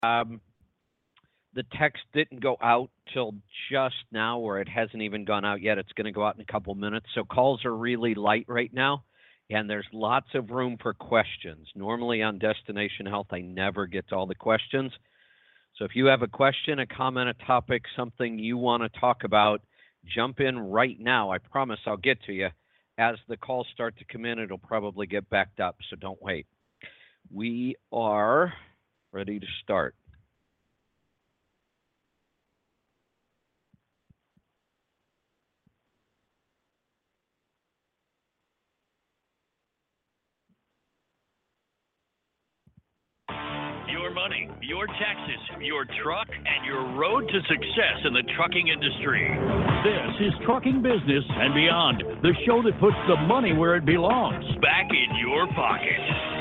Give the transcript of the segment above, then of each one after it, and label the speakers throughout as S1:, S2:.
S1: Um, the text didn't go out till just now, or it hasn't even gone out yet. It's going to go out in a couple minutes. So calls are really light right now, and there's lots of room for questions. Normally on Destination Health, I never get to all the questions. So if you have a question, a comment, a topic, something you want to talk about, jump in right now. I promise I'll get to you. As the calls start to come in, it'll probably get backed up, so don't wait. We are ready to start.
S2: Your money, your taxes, your truck, and your road to success in the trucking industry. This is Trucking Business and Beyond, the show that puts the money where it belongs, back in your pocket.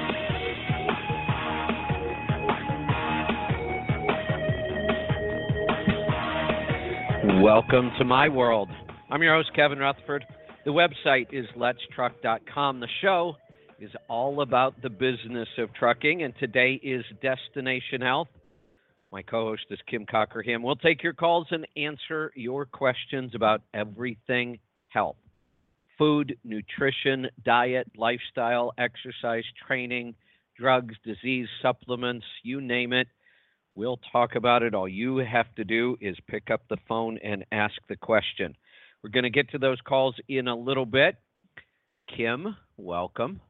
S1: Welcome to my world. I'm your host, Kevin Rutherford. The website is letstruck.com. The show is all about the business of trucking, and today is Destination Health. My co-host is Kim Cockerham. We'll take your calls and answer your questions about everything health. Food, nutrition, diet, lifestyle, exercise, training, drugs, disease, supplements, you name it. We'll talk about it. All you have to do is pick up the phone and ask the question. We're going to get to those calls in a little bit. Kim, welcome.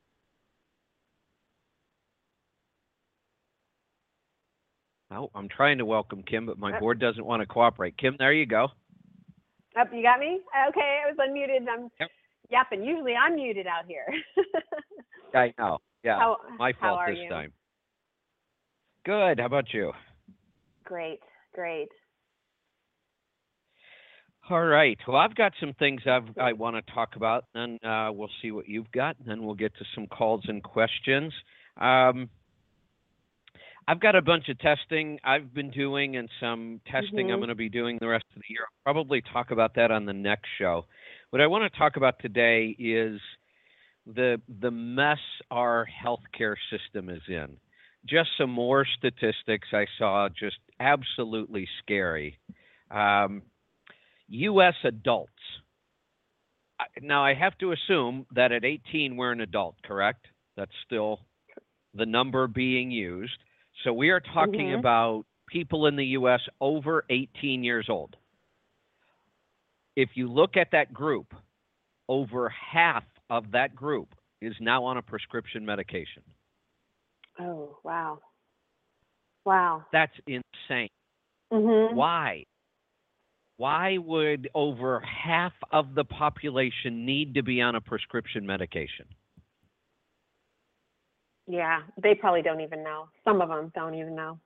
S1: Oh, I'm trying to welcome Kim, but my board doesn't want to cooperate. Kim, there you go.
S3: Oh, you got me? Okay, I was unmuted. I'm yapping. Usually I'm muted out here.
S1: I know. Yeah, my fault this
S3: you?
S1: time. Good. How about you?
S3: Great.
S1: All right. Well, I've got some things I want to talk about, and we'll see what you've got, and then we'll get to some calls and questions. I've got a bunch of testing I've been doing and some testing I'm going to be doing the rest of the year. I'll probably talk about that on the next show. What I want to talk about today is the mess our healthcare system is in. Just some more statistics I saw, just absolutely scary. U.S. adults. Now, I have to assume that at 18 we're an adult, correct? That's still the number being used. So we are talking about people in the U.S. over 18 years old. If you look at that group, over half of that group is now on a prescription medication.
S3: Oh, wow.
S1: That's insane. Why? Why would over half of the population need to be on a prescription medication?
S3: Yeah, they probably don't even know. Some of them don't even know.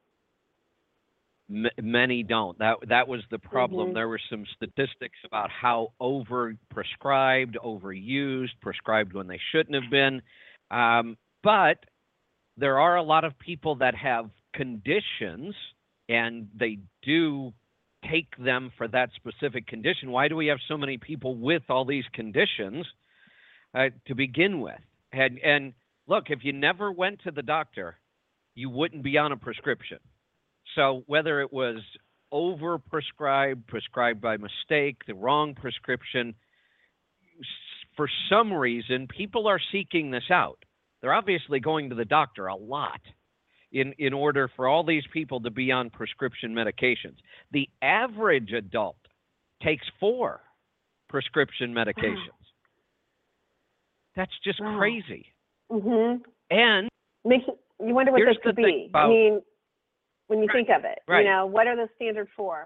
S1: Many don't. That was the problem. There were some statistics about how overprescribed, overused, prescribed when they shouldn't have been. But there are a lot of people that have conditions, and they do take them for that specific condition. Why do we have so many people with all these conditions to begin with? And look, if you never went to the doctor, you wouldn't be on a prescription. So whether it was overprescribed, prescribed by mistake, the wrong prescription, for some reason, people are seeking this out. They're obviously going to the doctor a lot in order for all these people to be on prescription medications. The average adult takes 4 prescription medications. That's just crazy. And
S3: makes you wonder what this could be. I mean, when you think of it, you know, what are the standard for?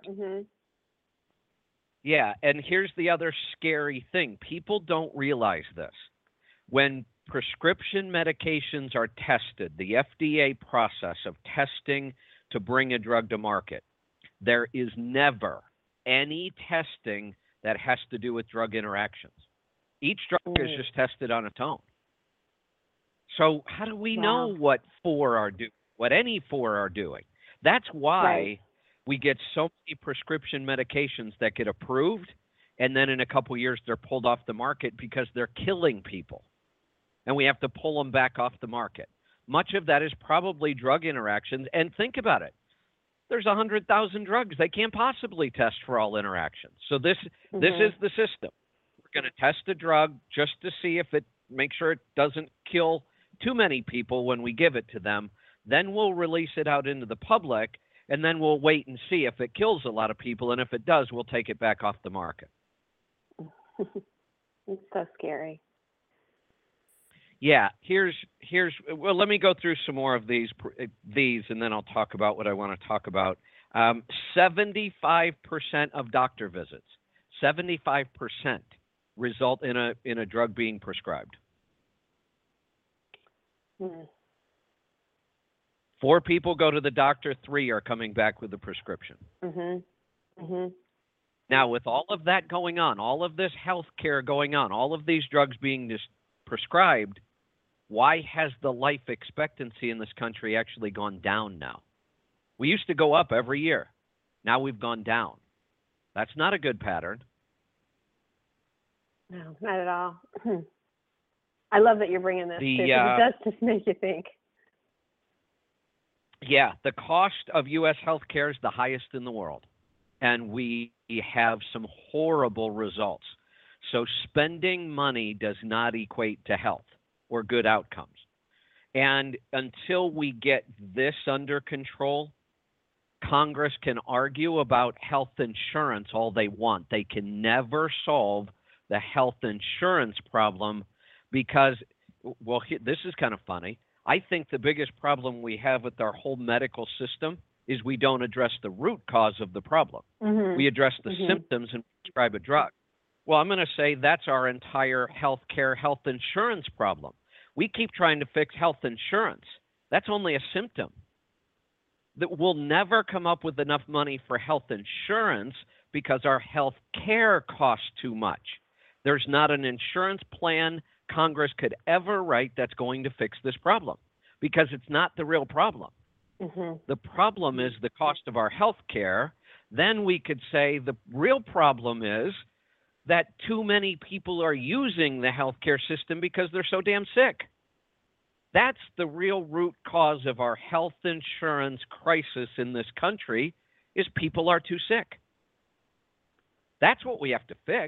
S1: Yeah, and here's the other scary thing. People don't realize this. When prescription medications are tested, the FDA process of testing to bring a drug to market, there is never any testing that has to do with drug interactions. Each drug is just tested on its own. So how do we know what any 4 are doing? That's why we get so many prescription medications that get approved, and then in a couple years they're pulled off the market because they're killing people. And we have to pull them back off the market. much of that is probably drug interactions. And think about it. There's 100,000 drugs. They can't possibly test for all interactions. So this is the system. We're going to test a drug just to see if it makes sure it doesn't kill too many people when we give it to them. Then we'll release it out into the public, and then we'll wait and see if it kills a lot of people. And if it does, we'll take it back off the market.
S3: It's so scary.
S1: Yeah, well, let me go through some more of these, and then I'll talk about what I want to talk about. 75% of doctor visits, 75% result in a drug being prescribed. 4 people go to the doctor, 3 are coming back with a prescription. Now, with all of that going on, all of this health care going on, all of these drugs being prescribed, why has the life expectancy in this country actually gone down now? We used to go up every year. Now we've gone down. That's not a good pattern.
S3: No, not at all. I love that you're bringing this. It does just make you think.
S1: Yeah, the cost of U.S. healthcare is the highest in the world, and we have some horrible results. So spending money does not equate to health or good outcomes. And until we get this under control, Congress can argue about health insurance all they want. They can never solve the health insurance problem because, well, this is kind of funny. I think the biggest problem we have with our whole medical system is we don't address the root cause of the problem. We address the symptoms and prescribe a drug. Well, I'm going to say that's our entire health insurance problem. We keep trying to fix health insurance. That's only a symptom. That we'll never come up with enough money for health insurance because our health care costs too much. There's not an insurance plan Congress could ever write that's going to fix this problem because it's not the real problem. The problem is the cost of our health care. Then we could say the real problem is that too many people are using the healthcare system because they're so damn sick. That's the real root cause of our health insurance crisis in this country is people are too sick. That's what we have to fix.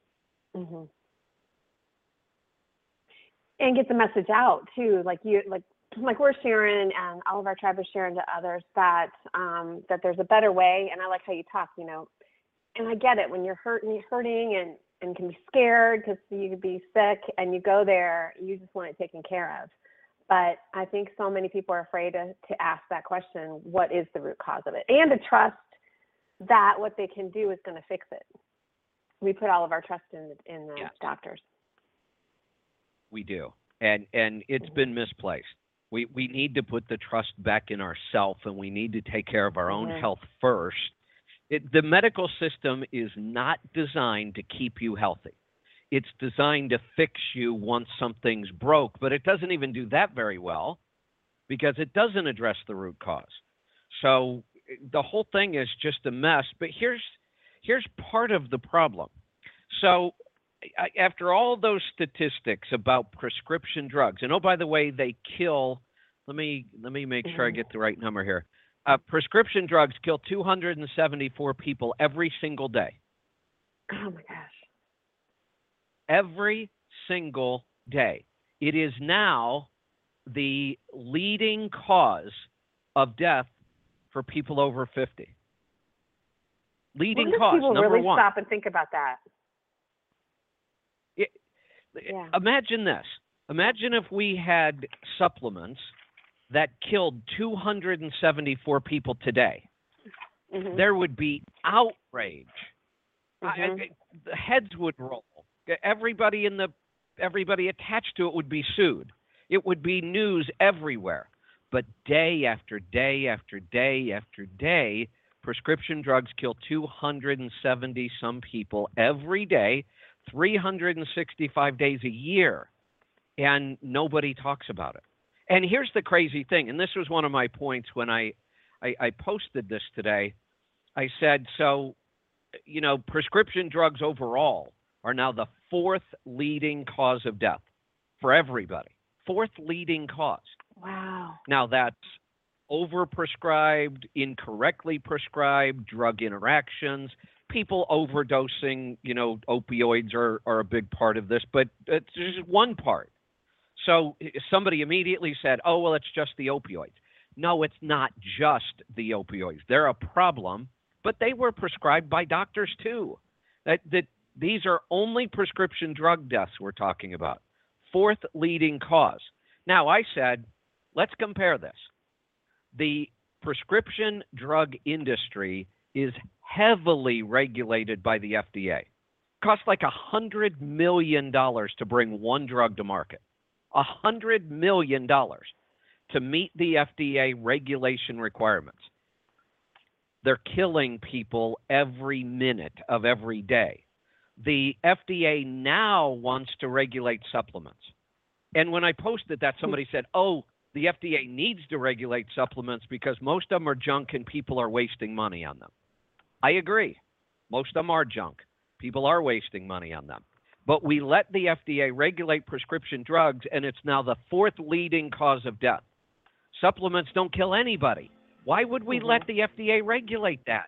S3: And get the message out too, like we're sharing, and all of our tribe is sharing to others that that there's a better way. And I like how you talk, and I get it when you're hurting and can be scared because you could be sick and you go there, you just want it taken care of. But I think so many people are afraid to ask that question, what is the root cause of it? And to trust that what they can do is going to fix it. We put all of our trust in the doctors.
S1: We do. And it's been misplaced. We need to put the trust back in ourselves, and we need to take care of our own health first. The medical system is not designed to keep you healthy. It's designed to fix you once something's broke, but it doesn't even do that very well because it doesn't address the root cause. So the whole thing is just a mess. But here's part of the problem. So after all those statistics about prescription drugs, and oh, by the way, they kill, let me make sure I get the right number here. Prescription drugs kill 274 people every single day.
S3: Oh my gosh.
S1: Every single day. It is now the leading cause of death for people over 50. Leading cause,
S3: people
S1: number
S3: really
S1: one.
S3: Stop and think about that.
S1: Imagine this. Imagine if we had supplements that killed 274 people today. There would be outrage. The heads would roll. Everybody attached to it would be sued. It would be news everywhere. But day after day after day after day, prescription drugs kill 270 some people every day, 365 days a year, and nobody talks about it. And here's the crazy thing, and this was one of my points when I posted this today. I said, so, prescription drugs overall are now the 4th leading cause of death for everybody. 4th leading cause.
S3: Wow.
S1: Now, that's overprescribed, incorrectly prescribed, drug interactions, people overdosing, opioids are a big part of this, but it's just one part. So somebody immediately said, oh, well, it's just the opioids. No, it's not just the opioids. They're a problem, but they were prescribed by doctors too. That these are only prescription drug deaths we're talking about. Fourth leading cause. Now, I said, let's compare this. The prescription drug industry is heavily regulated by the FDA. It costs like $100 million to bring one drug to market. $100 million to meet the FDA regulation requirements. They're killing people every minute of every day. The FDA now wants to regulate supplements. And when I posted that, somebody said, oh, the FDA needs to regulate supplements because most of them are junk and people are wasting money on them. I agree. Most of them are junk. People are wasting money on them. But we let the FDA regulate prescription drugs, and it's now the fourth leading cause of death. Supplements don't kill anybody. Why would we let the FDA regulate that?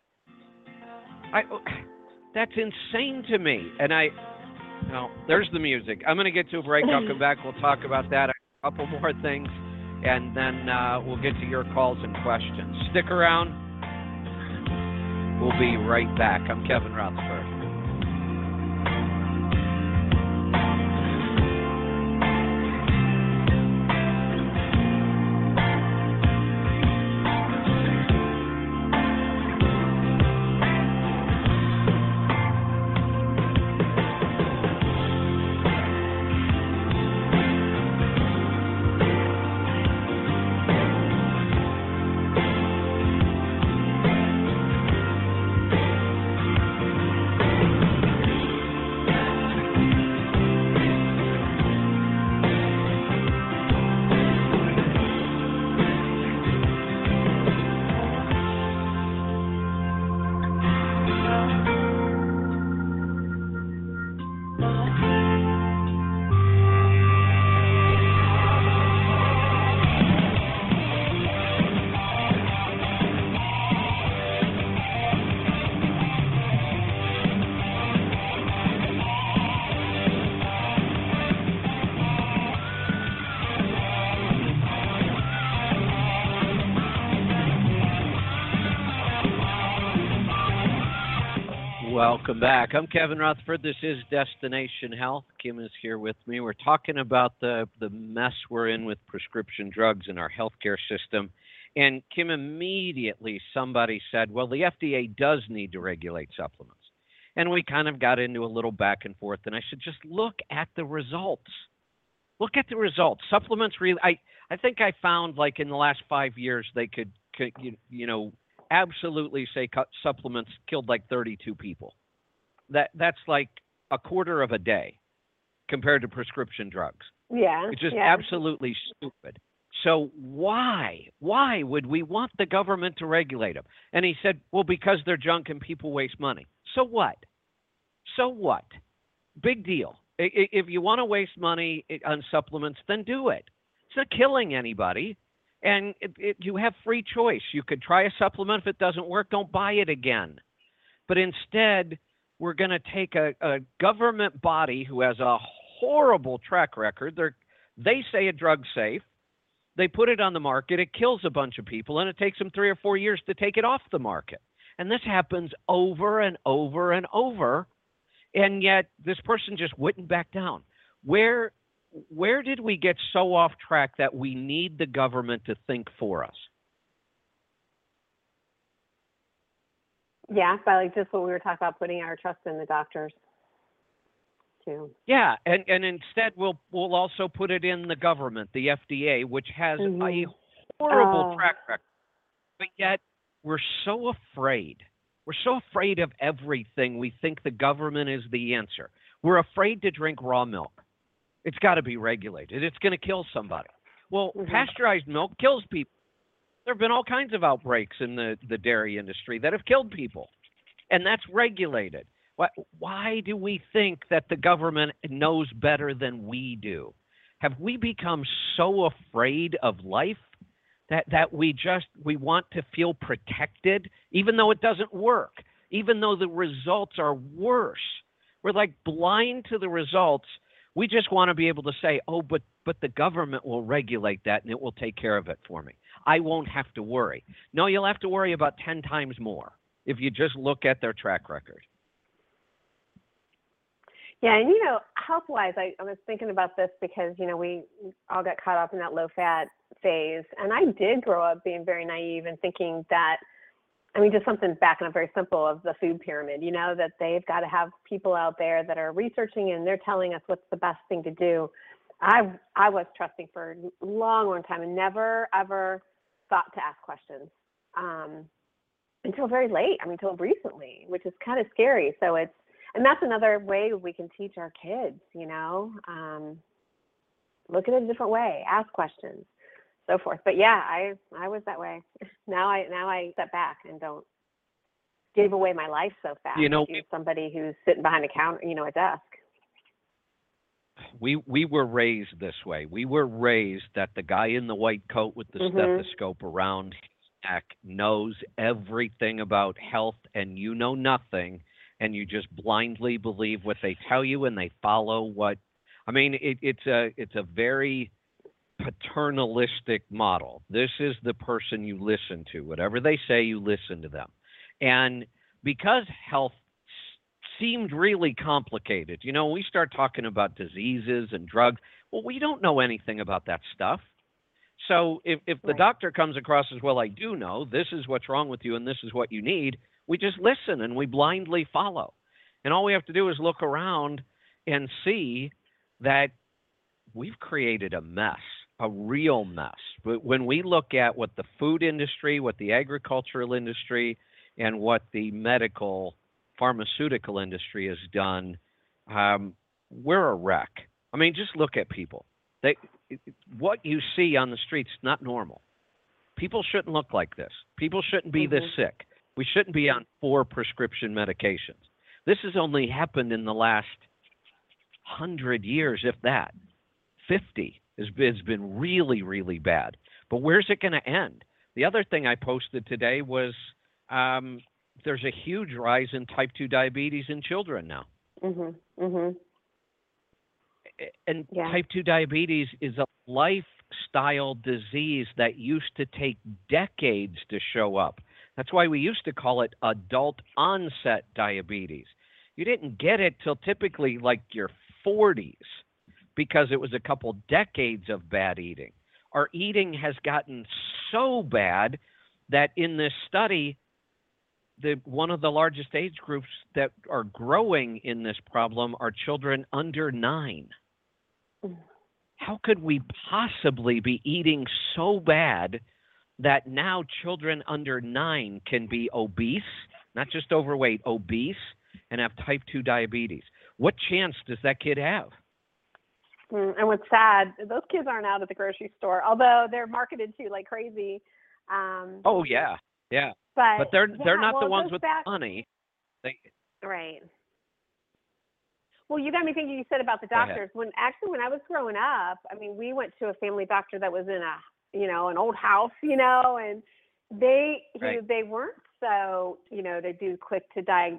S1: That's insane to me. And there's the music. I'm going to get to a break. I'll come back. We'll talk about that. A couple more things, and then we'll get to your calls and questions. Stick around. We'll be right back. I'm Kevin Rutherford. Welcome back. I'm Kevin Rutherford. This is Destination Health. Kim is here with me. We're talking about the mess we're in with prescription drugs in our healthcare system. And Kim, immediately somebody said, well, the FDA does need to regulate supplements. And we kind of got into a little back and forth. And I said, just look at the results. Look at the results. Supplements really, I think I found like in the last 5 years, they could absolutely say supplements killed like 32 people. That's like a quarter of a day compared to prescription drugs.
S3: Yeah.
S1: It's just absolutely stupid. So why would we want the government to regulate them? And he said, well, because they're junk and people waste money. So what? Big deal. If you want to waste money on supplements, then do it. It's not killing anybody. And you have free choice. You could try a supplement. If it doesn't work, don't buy it again. But instead, we're going to take a government body who has a horrible track record. They say a drug's safe. They put it on the market. It kills a bunch of people, and it takes them 3 or 4 years to take it off the market. And this happens over and over and over. And yet this person just wouldn't back down. Where did we get so off track that we need the government to think for us?
S3: Yeah, by like just what we were talking about, putting our trust in the doctors too.
S1: Yeah, and instead we'll also put it in the government, the FDA, which has a horrible track record. But yet we're so afraid. We're so afraid of everything. We think the government is the answer. We're afraid to drink raw milk. It's got to be regulated. It's going to kill somebody. Well, pasteurized milk kills people. There have been all kinds of outbreaks in the dairy industry that have killed people, and that's regulated. Why do we think that the government knows better than we do? Have we become so afraid of life that we want to feel protected, even though it doesn't work, even though the results are worse? We're like blind to the results. We just want to be able to say, oh, but the government will regulate that and it will take care of it for me. I won't have to worry. No, you'll have to worry about 10 times more if you just look at their track record.
S3: Yeah, and health-wise, I was thinking about this because, we all got caught up in that low-fat phase. And I did grow up being very naive and thinking that, just something backing up very simple of the food pyramid, that they've got to have people out there that are researching and they're telling us what's the best thing to do. I was trusting for a long, long time and never, ever thought to ask questions until very late. Until recently, which is kind of scary. So and that's another way we can teach our kids, look at it a different way, ask questions, so forth. But yeah, I was that way. Now I step back and don't give away my life so fast to somebody who's sitting behind a counter, a desk.
S1: We were raised this way. We were raised that the guy in the white coat with the stethoscope around his neck knows everything about health, and you know nothing, and you just blindly believe what they tell you, and they follow what. It's a very paternalistic model. This is the person you listen to. Whatever they say, you listen to them. And because health seemed really complicated, we start talking about diseases and drugs. Well, we don't know anything about that stuff. So if the doctor comes across as, well, I do know, this is what's wrong with you and this is what you need, we just listen and we blindly follow. And all we have to do is look around and see that we've created a mess, a real mess. But when we look at what the food industry, what the agricultural industry, and what the medical pharmaceutical industry has done, we're a wreck. Just look at people. What you see on the streets is not normal. People shouldn't look like this. People shouldn't be this sick. We shouldn't be on 4 prescription medications. This has only happened in the last 100 years, if that. 50 has been really, really bad. But where's it going to end? The other thing I posted today was there's a huge rise in type 2 diabetes in children now. And type 2 diabetes is a lifestyle disease that used to take decades to show up. That's why we used to call it adult onset diabetes. You didn't get it till typically like your 40s because it was a couple decades of bad eating. Our eating has gotten so bad that in this study, one of the largest age groups that are growing in this problem are children under 9. How could we possibly be eating so bad that now children under 9 can be obese, not just overweight, obese, and have type 2 diabetes? What chance does that kid have?
S3: And what's sad, those kids aren't out at the grocery store, although they're marketed to like crazy.
S1: Oh, yeah. But they're not the ones with money.
S3: Right. Well, you got me thinking. You said about the doctors. When I was growing up, we went to a family doctor that was in an old house, and they weren't so, to do quick to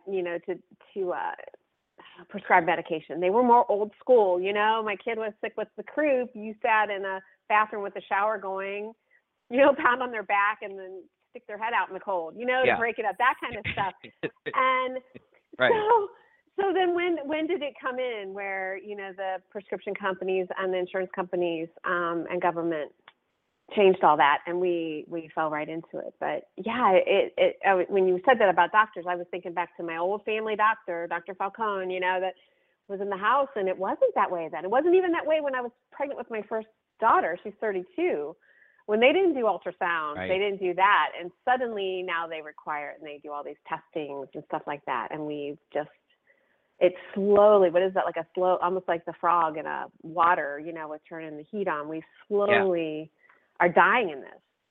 S3: prescribe medication. They were more old school. My kid was sick with the croup. You sat in a bathroom with the shower going, pound on their back and then stick their head out in the cold, to break it up, that kind of stuff. And so then when did it come in where, the prescription companies and the insurance companies and government changed all that, and we fell right into it. But yeah, when you said that about doctors, I was thinking back to my old family doctor, Dr. Falcone, that was in the house, and it wasn't that way then. It wasn't even that way when I was pregnant with my first daughter. She's 32. When they didn't do ultrasound, they didn't do that, and suddenly now they require it, and they do all these testings and stuff like that, and it's slowly, what is that, like a slow, almost like the frog in a water, with turning the heat on. We slowly are dying in this.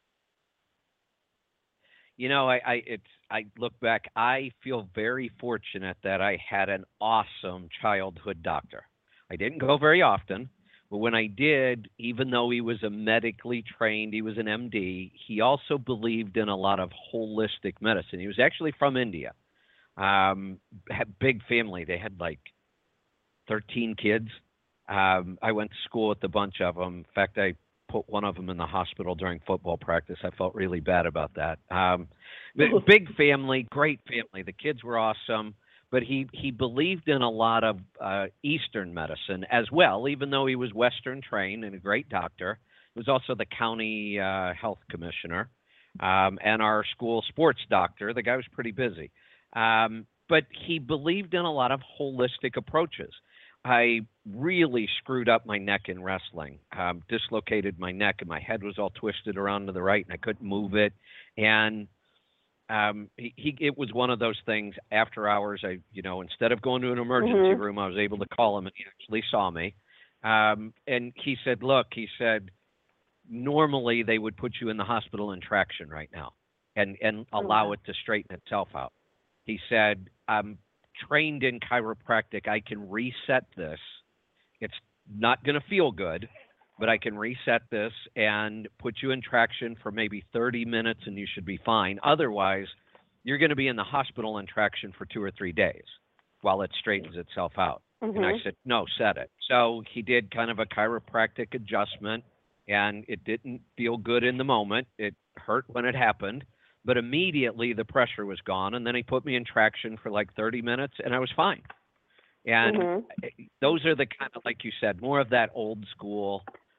S1: I look back, I feel very fortunate that I had an awesome childhood doctor. I didn't go very often, But when I did, even though he was a medically trained, he was an MD, he also believed in a lot of holistic medicine. He was actually from India. Had big family. They had like 13 kids. I went to school with a bunch of them. In fact, I put one of them in the hospital during football practice. I felt really bad about that. Big family, great family. The kids were awesome. But he believed in a lot of Eastern medicine as well, even though he was Western trained and a great doctor. He was also the county health commissioner and our school sports doctor. The guy was pretty busy. But he believed in a lot of holistic approaches. I really screwed up my neck in wrestling, dislocated my neck, and my head was all twisted around to the right, and I couldn't move it. And it was one of those things. After hours, instead of going to an emergency room, I was able to call him, and he actually saw me. And he said, "Look," he said, "normally they would put you in the hospital in traction right now, and allow it to straighten itself out." He said, "I'm trained in chiropractic. I can reset this. It's not going to feel good, but I can reset this and put you in traction for maybe 30 minutes and you should be fine. Otherwise, you're going to be in the hospital in traction for 2 or 3 days while it straightens itself out." And I said, "No, set it." So he did kind of a chiropractic adjustment, and it didn't feel good in the moment. It hurt when it happened, but immediately the pressure was gone. And then he put me in traction for like 30 minutes and I was fine. And those are the kind of, like you said, more of that old school.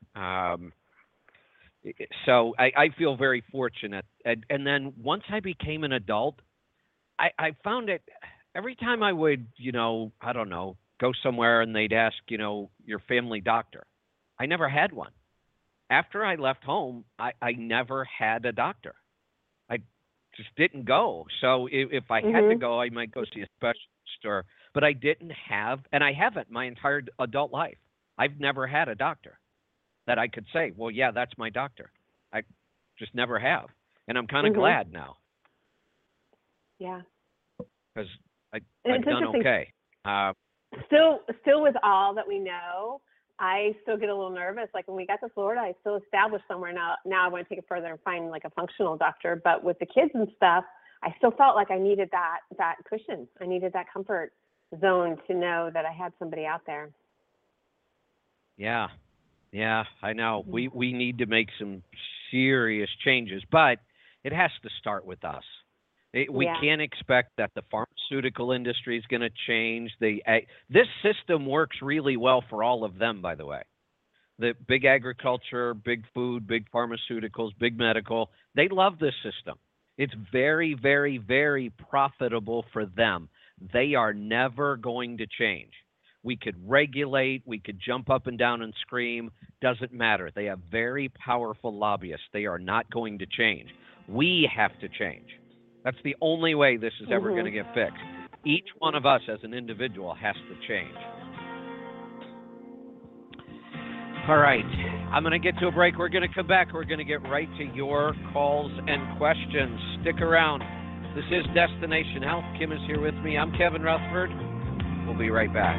S1: So I feel very fortunate. And then once I became an adult, I found it every time I would, I don't know, go somewhere and they'd ask, your family doctor. I never had one. After I left home, I never had a doctor. I just didn't go. So if I had to go, I might go see a specialist but I didn't have, and I haven't my entire adult life. I've never had a doctor that I could say, well, yeah, that's my doctor. I just never have. And I'm kind of glad now.
S3: Yeah.
S1: Because I've done okay.
S3: Still with all that we know, I still get a little nervous. Like when we got to Florida, I still established somewhere. Now I want to take it further and find like a functional doctor. But with the kids and stuff, I still felt like I needed that cushion. I needed that comfort zone to know that I had somebody out there.
S1: Yeah, I know. We need to make some serious changes, but it has to start with us. We can't expect that the pharmaceutical industry is going to change. This system works really well for all of them, by the way. The big agriculture, big food, big pharmaceuticals, big medical, they love this system. It's very, very, very profitable for them. They are never going to change. We could regulate, we could jump up and down and scream, doesn't matter. They have very powerful lobbyists. They are not going to change. We have to change. That's the only way this is ever going to get fixed. Each one of us as an individual has to change. All right, I'm going to get to a break. We're going to come back. We're going to get right to your calls and questions. Stick around. This is Destination Health. Kim is here with me. I'm Kevin Rutherford. We'll be right back.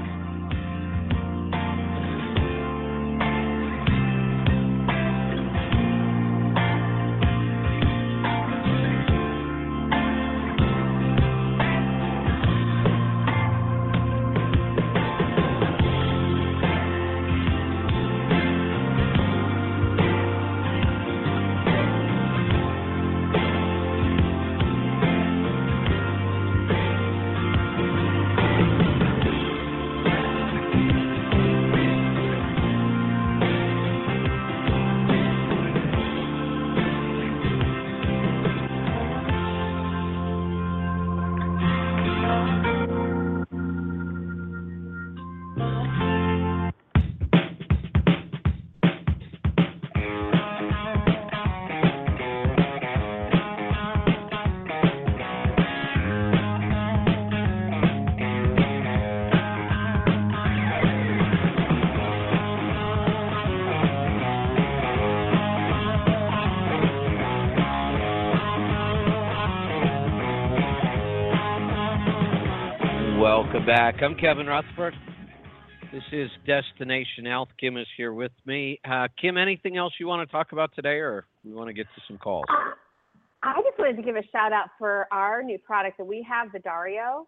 S1: Welcome back. I'm Kevin Rutherford. This is Destination Health. Kim is here with me. Kim, anything else you want to talk about today, or we want to get to some calls?
S3: I just wanted to give a shout out for our new product that we have, the Dario.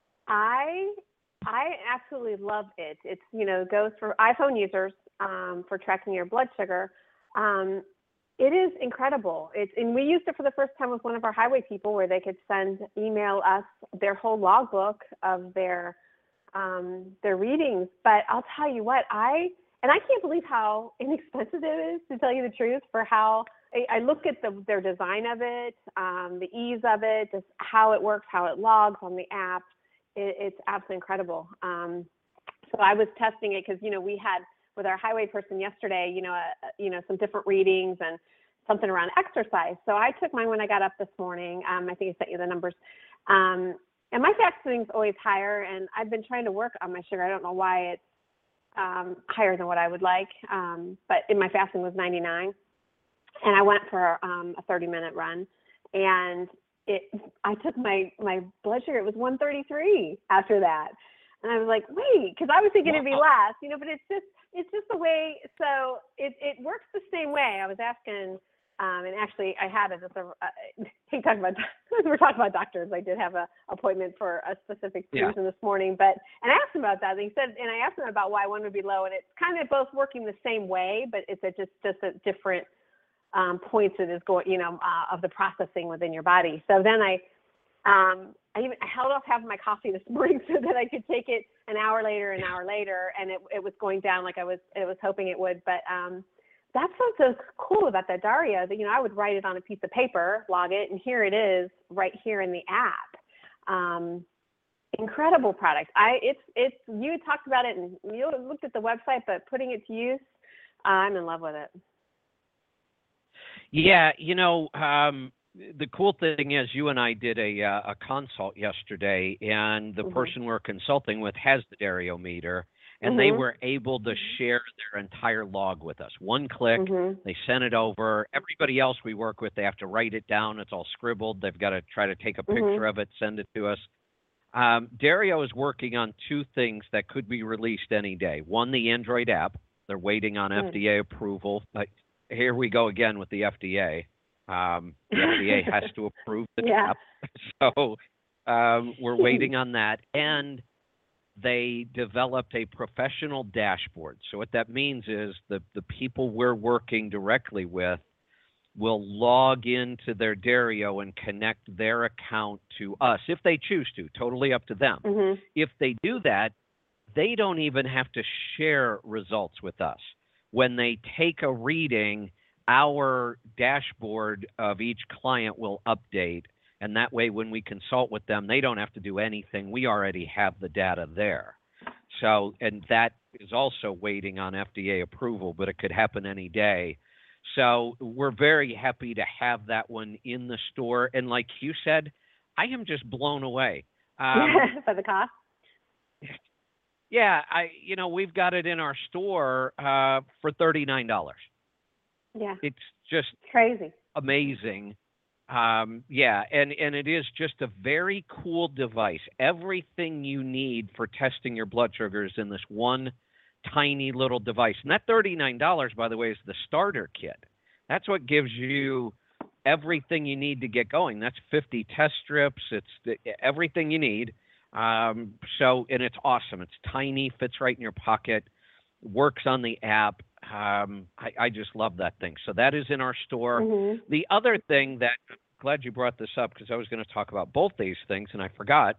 S3: I absolutely love it. It's, goes for iPhone users for tracking your blood sugar. It is incredible. And we used it for the first time with one of our highway people where they could email us their whole logbook of their readings. But I'll tell you what, I can't believe how inexpensive it is, to tell you the truth, for how I look at their design of it, the ease of it, just how it works, how it logs on the app. It's absolutely incredible. So I was testing it because, we had with our highway person yesterday, some different readings and something around exercise. So I took mine when I got up this morning. I think I sent you the numbers. And my fasting's always higher, and I've been trying to work on my sugar. I don't know why it's higher than what I would like. But in my fasting was 99. And I went for a 30-minute run, and I took my blood sugar. It was 133 after that. And I was like, wait, because I was thinking it'd be less, but it's just the way. So it works the same way. I was asking, and actually I had we're talking about doctors. I did have an appointment for a specific reason this morning, and I asked him about that. And he said, and I asked him about why one would be low, and it's kind of both working the same way, but it's just a different points it is going, of the processing within your body. So then I held off having my coffee this morning so that I could take it an hour later, and it was going down like I was hoping it would. But that's what's so cool about that Dario, that, I would write it on a piece of paper, log it, and here it is right here in the app. Incredible product. It's you talked about it and you looked at the website, but putting it to use, I'm in love with it.
S1: Yeah, the cool thing is you and I did a consult yesterday, and the person we're consulting with has the Dario meter, and they were able to share their entire log with us. One click, they sent it over. Everybody else we work with, they have to write it down. It's all scribbled. They've got to try to take a picture of it, send it to us. Dario is working on two things that could be released any day. One, the Android app. They're waiting on FDA approval. Here we go again with the FDA. The FDA has to approve the app. So we're waiting on that. And they developed a professional dashboard. So what that means is the people we're working directly with will log into their Dario and connect their account to us if they choose to, totally up to them. If they do that, they don't even have to share results with us. When they take a reading, our dashboard of each client will update. And that way, when we consult with them, they don't have to do anything. We already have the data there. So, and that is also waiting on FDA approval, but it could happen any day. So we're very happy to have that one in the store. And like you said, I am just blown away.
S3: For the cost?
S1: Yeah, we've got it in our store for $39.
S3: Yeah.
S1: It's just
S3: crazy.
S1: Amazing. And it is just a very cool device. Everything you need for testing your blood sugars in this one tiny little device. And that $39, by the way, is the starter kit. That's what gives you everything you need to get going. That's 50 test strips. It's everything you need. And it's awesome. It's tiny, fits right in your pocket, works on the app. I just love that thing. So that is in our store. The other thing that, I'm glad you brought this up because I was going to talk about both these things and I forgot.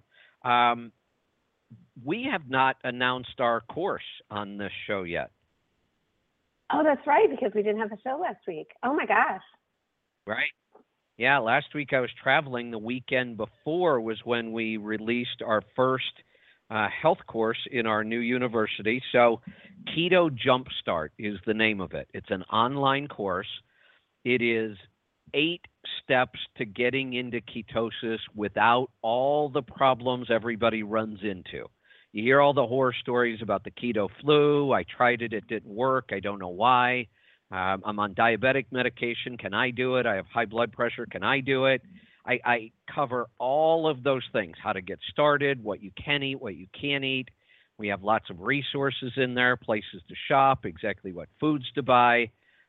S1: We have not announced our course on this show yet.
S3: Oh, that's right, because we didn't have a show last week. Oh my gosh.
S1: Right. Yeah, last week I was traveling. The weekend before was when we released our first health course in our new university. So Keto Jumpstart is the name of it. It's an online course. It is 8 steps to getting into ketosis without all the problems everybody runs into. You hear all the horror stories about the keto flu. I tried it. It didn't work. I don't know why. I'm on diabetic medication. Can I do it? I have high blood pressure. Can I do it? I cover all of those things, how to get started, what you can eat, what you can't eat. We have lots of resources in there, places to shop, exactly what foods to buy.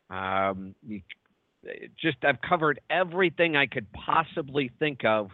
S1: I've covered everything I could possibly think of,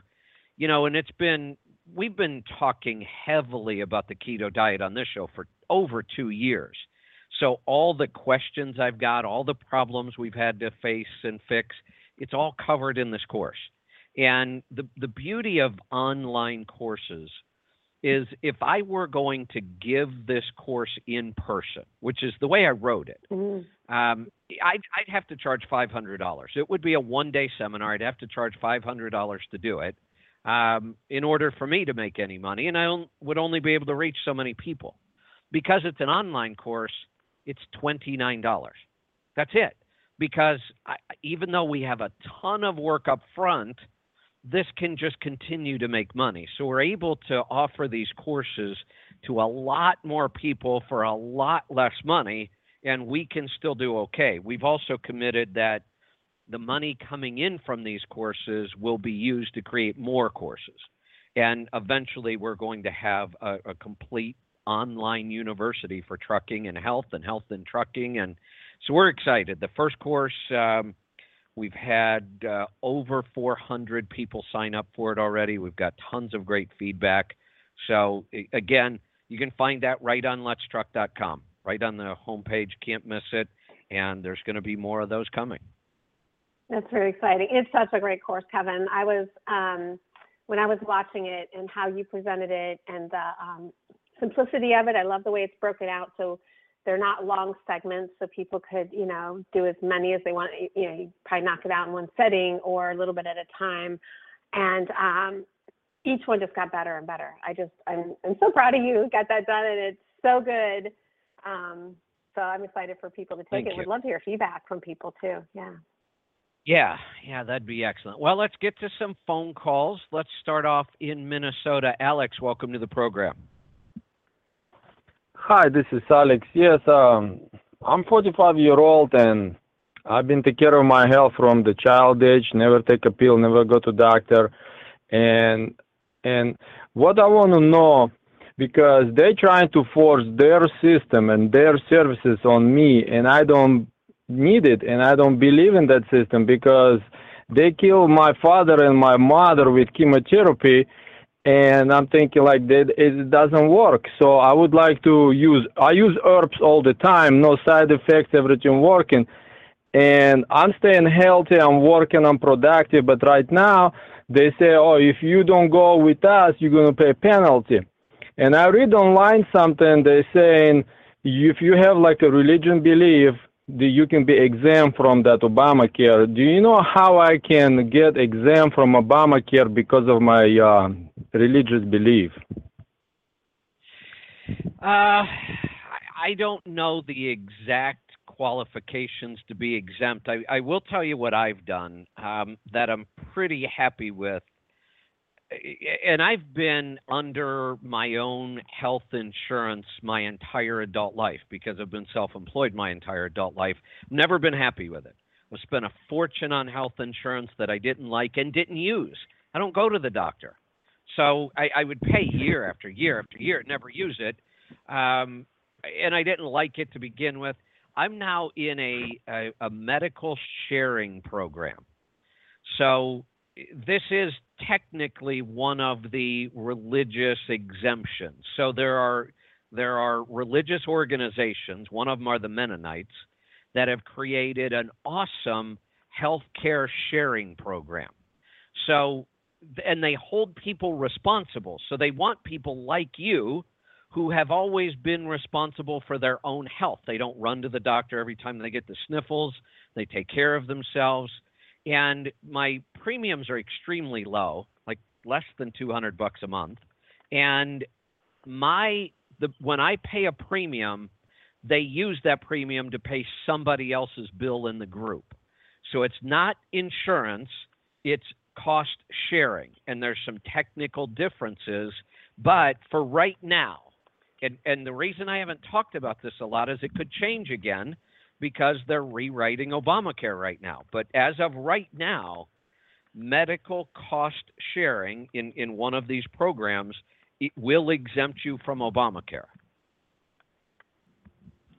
S1: and we've been talking heavily about the keto diet on this show for over 2 years. So all the questions I've got, all the problems we've had to face and fix, it's all covered in this course. And the beauty of online courses is if I were going to give this course in person, which is the way I wrote it, I'd have to charge $500. It would be a one-day seminar. I'd have to charge $500 to do it in order for me to make any money, and I would only be able to reach so many people. Because it's an online course, it's $29. That's it. Because even though we have a ton of work up front, this can just continue to make money. So we're able to offer these courses to a lot more people for a lot less money, and we can still do okay. We've also committed that the money coming in from these courses will be used to create more courses. And eventually we're going to have a complete online university for trucking and health and trucking. And so we're excited. The first course, we've had over 400 people sign up for it already. We've got tons of great feedback. So again, you can find that right on letstruck.com, right on the homepage. Can't miss it. And there's going to be more of those coming.
S3: That's very exciting. It's such a great course, Kevin. I was, when I was watching it and how you presented it and the simplicity of it, I love the way it's broken out. So they're not long segments, so people could, do as many as they want. You probably knock it out in one setting or a little bit at a time. And each one just got better and better. I'm so proud of you. Got that done, and it's so good. So I'm excited for people to take it. Would love to hear feedback from people too.
S1: Yeah, that'd be excellent. Well, let's get to some phone calls. Let's start off in Minnesota. Alex, welcome to the program.
S4: Hi, this is Alex. Yes, I'm 45-year-old, and I've been taking care of my health from the child age, never take a pill, never go to doctor. And what I want to know, because they're trying to force their system and their services on me, and I don't need it, and I don't believe in that system, because they killed my father and my mother with chemotherapy, and I'm thinking like that it doesn't work. So I would like to use herbs all the time, no side effects, everything working, and I'm staying healthy, I'm working, I'm productive. But right now they say, oh, if you don't go with us, you're going to pay a penalty. And I read online something, they're saying if you have like a religion belief, you can be exempt from that Obamacare. Do you know how I can get exempt from Obamacare because of my religious belief?
S1: I don't know the exact qualifications to be exempt. I will tell you what I've done that I'm pretty happy with. And I've been under my own health insurance my entire adult life because I've been self-employed my entire adult life. Never been happy with it. I've spent a fortune on health insurance that I didn't like and didn't use. I don't go to the doctor. So I would pay year after year after year, never use it. And I didn't like it to begin with. I'm now in a medical sharing program. So this is technically one of the religious exemptions. So there are religious organizations, one of them are the Mennonites, that have created an awesome healthcare sharing program. So, and they hold people responsible. So they want people like you who have always been responsible for their own health. They don't run to the doctor every time they get the sniffles. They take care of themselves. And my premiums are extremely low, like less than $200 a month. And when I pay a premium, they use that premium to pay somebody else's bill in the group. So it's not insurance, it's cost sharing. And there's some technical differences. But for right now, and the reason I haven't talked about this a lot is it could change again, because they're rewriting Obamacare right now. But as of right now, medical cost sharing in one of these programs, it will exempt you from Obamacare.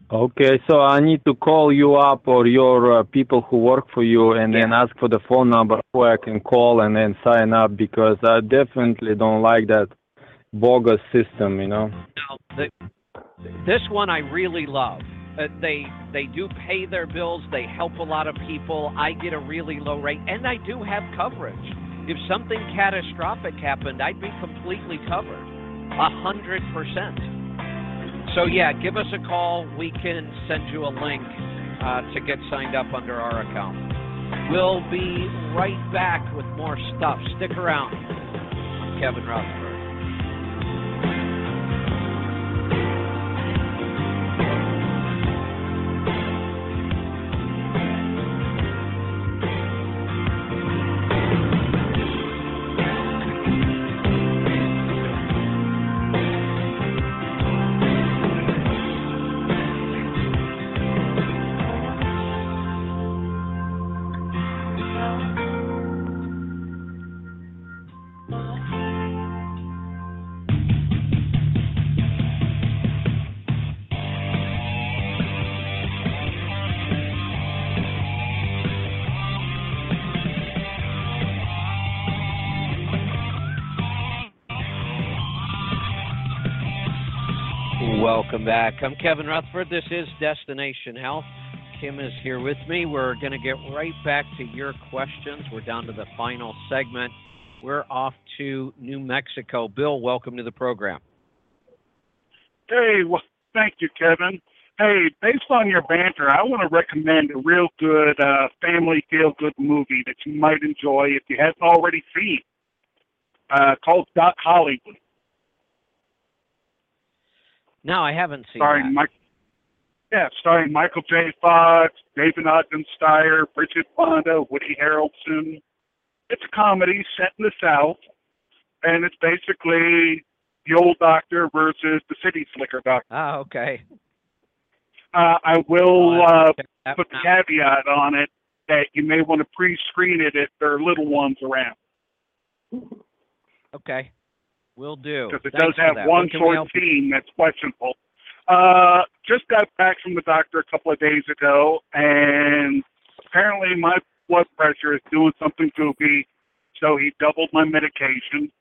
S4: Okay, so I need to call you up or your people who work for you and then ask for the phone number where I can call and then sign up because I definitely don't like that bogus system,
S1: Now, this one I really love. They do pay their bills. They help a lot of people. I get a really low rate, and I do have coverage. If something catastrophic happened, I'd be completely covered, 100%. So yeah, give us a call. We can send you a link to get signed up under our account. We'll be right back with more stuff. Stick around. I'm Kevin Rutherford. Welcome back. I'm Kevin Rutherford. This is Destination Health. Kim is here with me. We're going to get right back to your questions. We're down to the final segment. We're off to New Mexico. Bill, welcome to the program.
S5: Hey, well, thank you, Kevin. Hey, based on your banter, I want to recommend a real good family feel-good movie that you might enjoy if you haven't already seen, called Doc Hollywood.
S1: No, I haven't seen that.
S5: Starring Michael J. Fox, David Ogden Stier, Bridget Fonda, Woody Harrelson. It's a comedy set in the South, and it's basically the old doctor versus the city slicker doctor.
S1: Ah, okay.
S5: I will put the caveat on it that you may want to pre-screen it if there are little ones around.
S1: Okay. Will do.
S5: Because it does have one short scene that's questionable. Just got back from the doctor a couple of days ago, and apparently my blood pressure is doing something goofy, so he doubled my medication.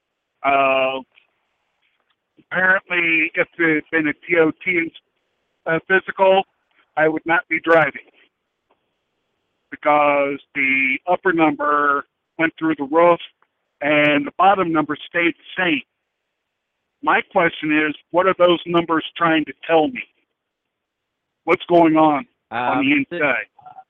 S5: Apparently, if it had been a TOT physical, I would not be driving because the upper number went through the roof and the bottom number stayed the same. My question is, what are those numbers trying to tell me? What's going on the inside?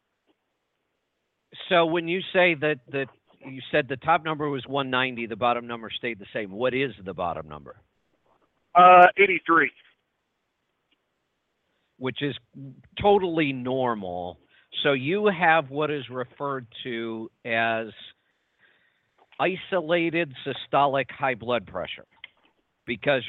S1: So when you say that you said the top number was 190, the bottom number stayed the same. What is the bottom number?
S5: 83.
S1: Which is totally normal. So you have what is referred to as isolated systolic high blood pressure, because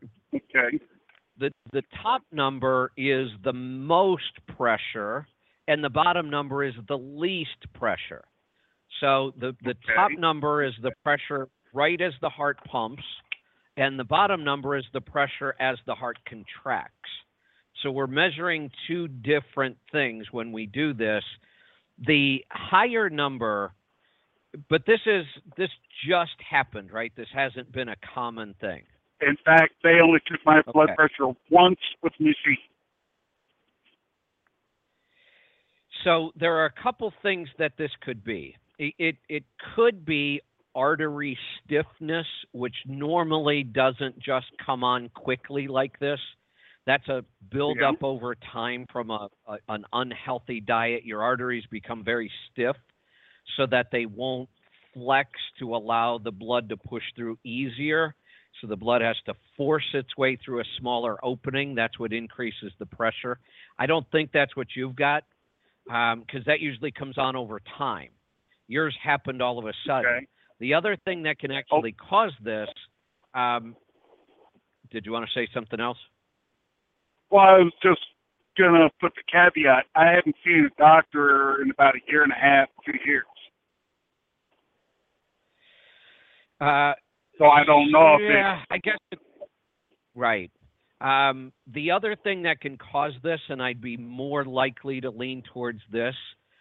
S1: the top number is the most pressure and the bottom number is the least pressure. So the top number is the pressure right as the heart pumps, and the bottom number is the pressure as the heart contracts. So we're measuring two different things when we do this. The higher number, but this just happened, right? This hasn't been a common thing.
S5: In fact, they only took my blood pressure once with machine.
S1: So there are a couple things that this could be. It could be artery stiffness, which normally doesn't just come on quickly like this. That's a build-up over time from an unhealthy diet. Your arteries become very stiff so that they won't flex to allow the blood to push through easier. So the blood has to force its way through a smaller opening. That's what increases the pressure. I don't think that's what you've got, because that usually comes on over time. Yours happened all of a sudden.
S5: Okay.
S1: The other thing that can actually cause this, did you want to say something else?
S5: Well, I was just going to put the caveat. I haven't seen a doctor in about a year and a half, 2 years. So I don't know if
S1: I guess right. The other thing that can cause this, and I'd be more likely to lean towards this,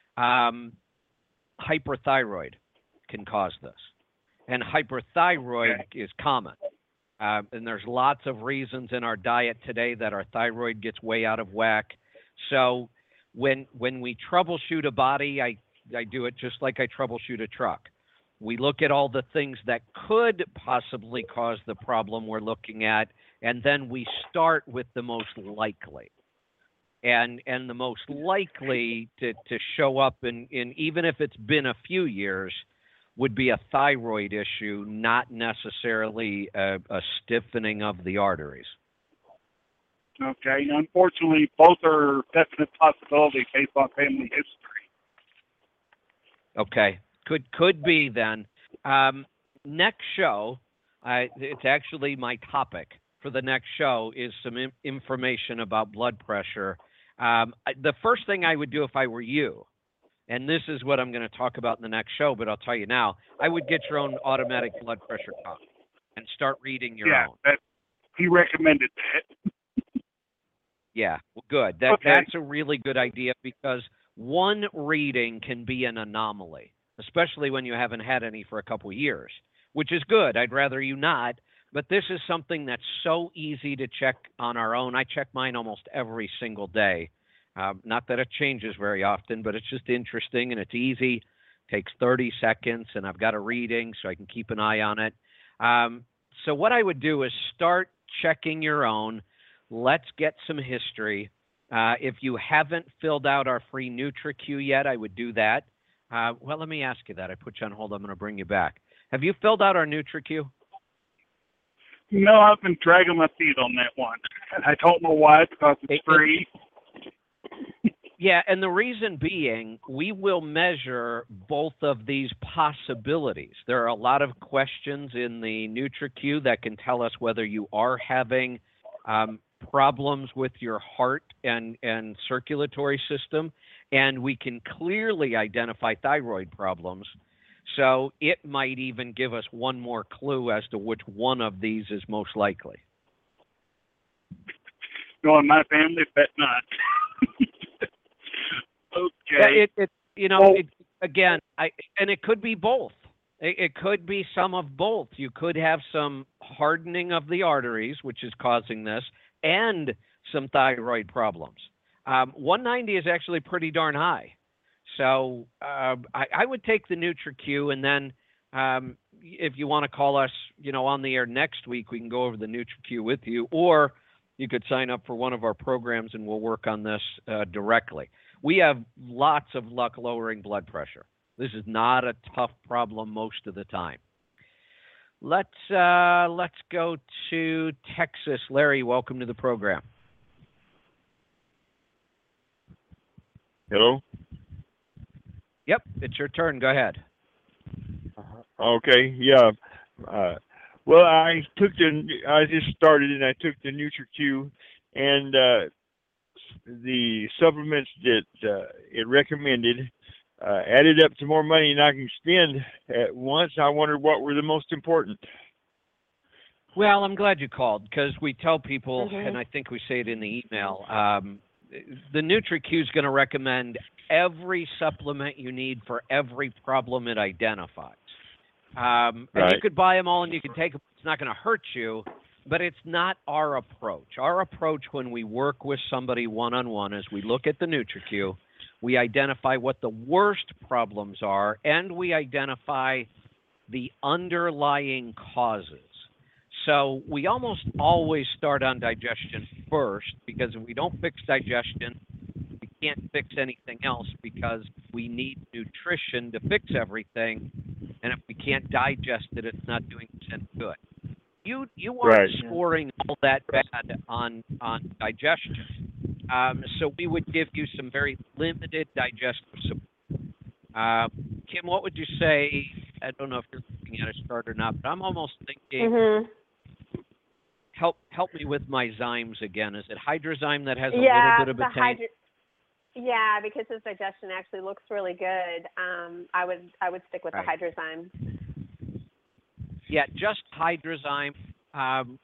S1: hyperthyroid can cause this. And hyperthyroid is common. And there's lots of reasons in our diet today that our thyroid gets way out of whack. So when we troubleshoot a body, I do it just like I troubleshoot a truck. We look at all the things that could possibly cause the problem we're looking at, and then we start with the most likely. And the most likely to show up in even if it's been a few years, would be a thyroid issue, not necessarily a stiffening of the arteries.
S5: Okay. Unfortunately, both are definite possibilities based on family history.
S1: Okay. Could be then. Next show, it's actually my topic for the next show is some information about blood pressure. The first thing I would do if I were you, and this is what I'm going to talk about in the next show, but I'll tell you now, I would get your own automatic blood pressure cuff and start reading your own.
S5: Yeah, he recommended that.
S1: Yeah, well, good. That's a really good idea because one reading can be an anomaly, especially when you haven't had any for a couple of years, which is good. I'd rather you not, but this is something that's so easy to check on our own. I check mine almost every single day. Not that it changes very often, but it's just interesting and it's easy. Takes 30 seconds, and I've got a reading so I can keep an eye on it. So what I would do is start checking your own. Let's get some history. If you haven't filled out our free NutriQ yet, I would do that. Well, let me ask you that. I put you on hold. I'm going to bring you back. Have you filled out our NutriQ?
S5: No, I've been dragging my feet on that one. I don't know why, because it's free.
S1: Yeah, and the reason being, we will measure both of these possibilities. There are a lot of questions in the NutriQ that can tell us whether you are having problems with your heart and circulatory system, and we can clearly identify thyroid problems. So it might even give us one more clue as to which one of these is most likely.
S5: No, in my family, bet not. Okay.
S1: Again, and it could be both. It could be some of both. You could have some hardening of the arteries, which is causing this, and some thyroid problems. 190 is actually pretty darn high. So I would take the NutriQ, and then if you want to call us, on the air next week, we can go over the NutriQ with you, or you could sign up for one of our programs, and we'll work on this directly. We have lots of luck lowering blood pressure. This is not a tough problem most of the time. Let's go to Texas. Larry, welcome to the program.
S6: Hello?
S1: Yep, it's your turn. Go ahead.
S6: Okay, yeah. Well, I just started and I took the NutriQ, and the supplements that it recommended added up to more money than I can spend at once. I wondered what were the most important.
S1: Well, I'm glad you called, because we tell people, and I think we say it in the email, the NutriQ is going to recommend every supplement you need for every problem it identifies. And you could buy them all and you can take them. It's not going to hurt you, but it's not our approach. Our approach when we work with somebody one-on-one is we look at the NutriQ, we identify what the worst problems are, and we identify the underlying causes. So we almost always start on digestion first, because if we don't fix digestion, we can't fix anything else, because we need nutrition to fix everything. And if we can't digest it, it's not doing us any good. You aren't scoring all that bad on digestion. So we would give you some very limited digestive support. Kim, what would you say? I don't know if you're looking at a chart or not, but I'm almost thinking, help me with my Zymes again. Is it Hydrozyme that has a little bit of betaine?
S3: Yeah, because his digestion actually looks really good. I would stick with the Hydrozyme.
S1: Yeah, just Hydrozyme.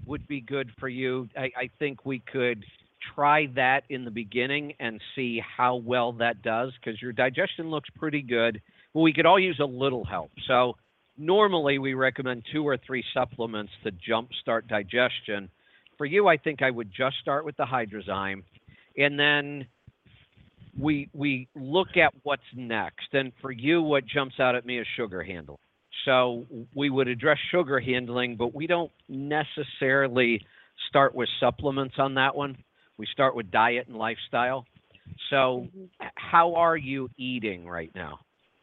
S1: would be good for you. I think we could try that in the beginning and see how well that does, because your digestion looks pretty good, but we could all use a little help. So normally we recommend 2 or 3 supplements to jumpstart digestion. For you, I think I would just start with the Hydrozyme, and then we look at what's next. And for you, what jumps out at me is sugar handling. So we would address sugar handling, but we don't necessarily start with supplements on that one. We start with diet and lifestyle. So how are you eating right now?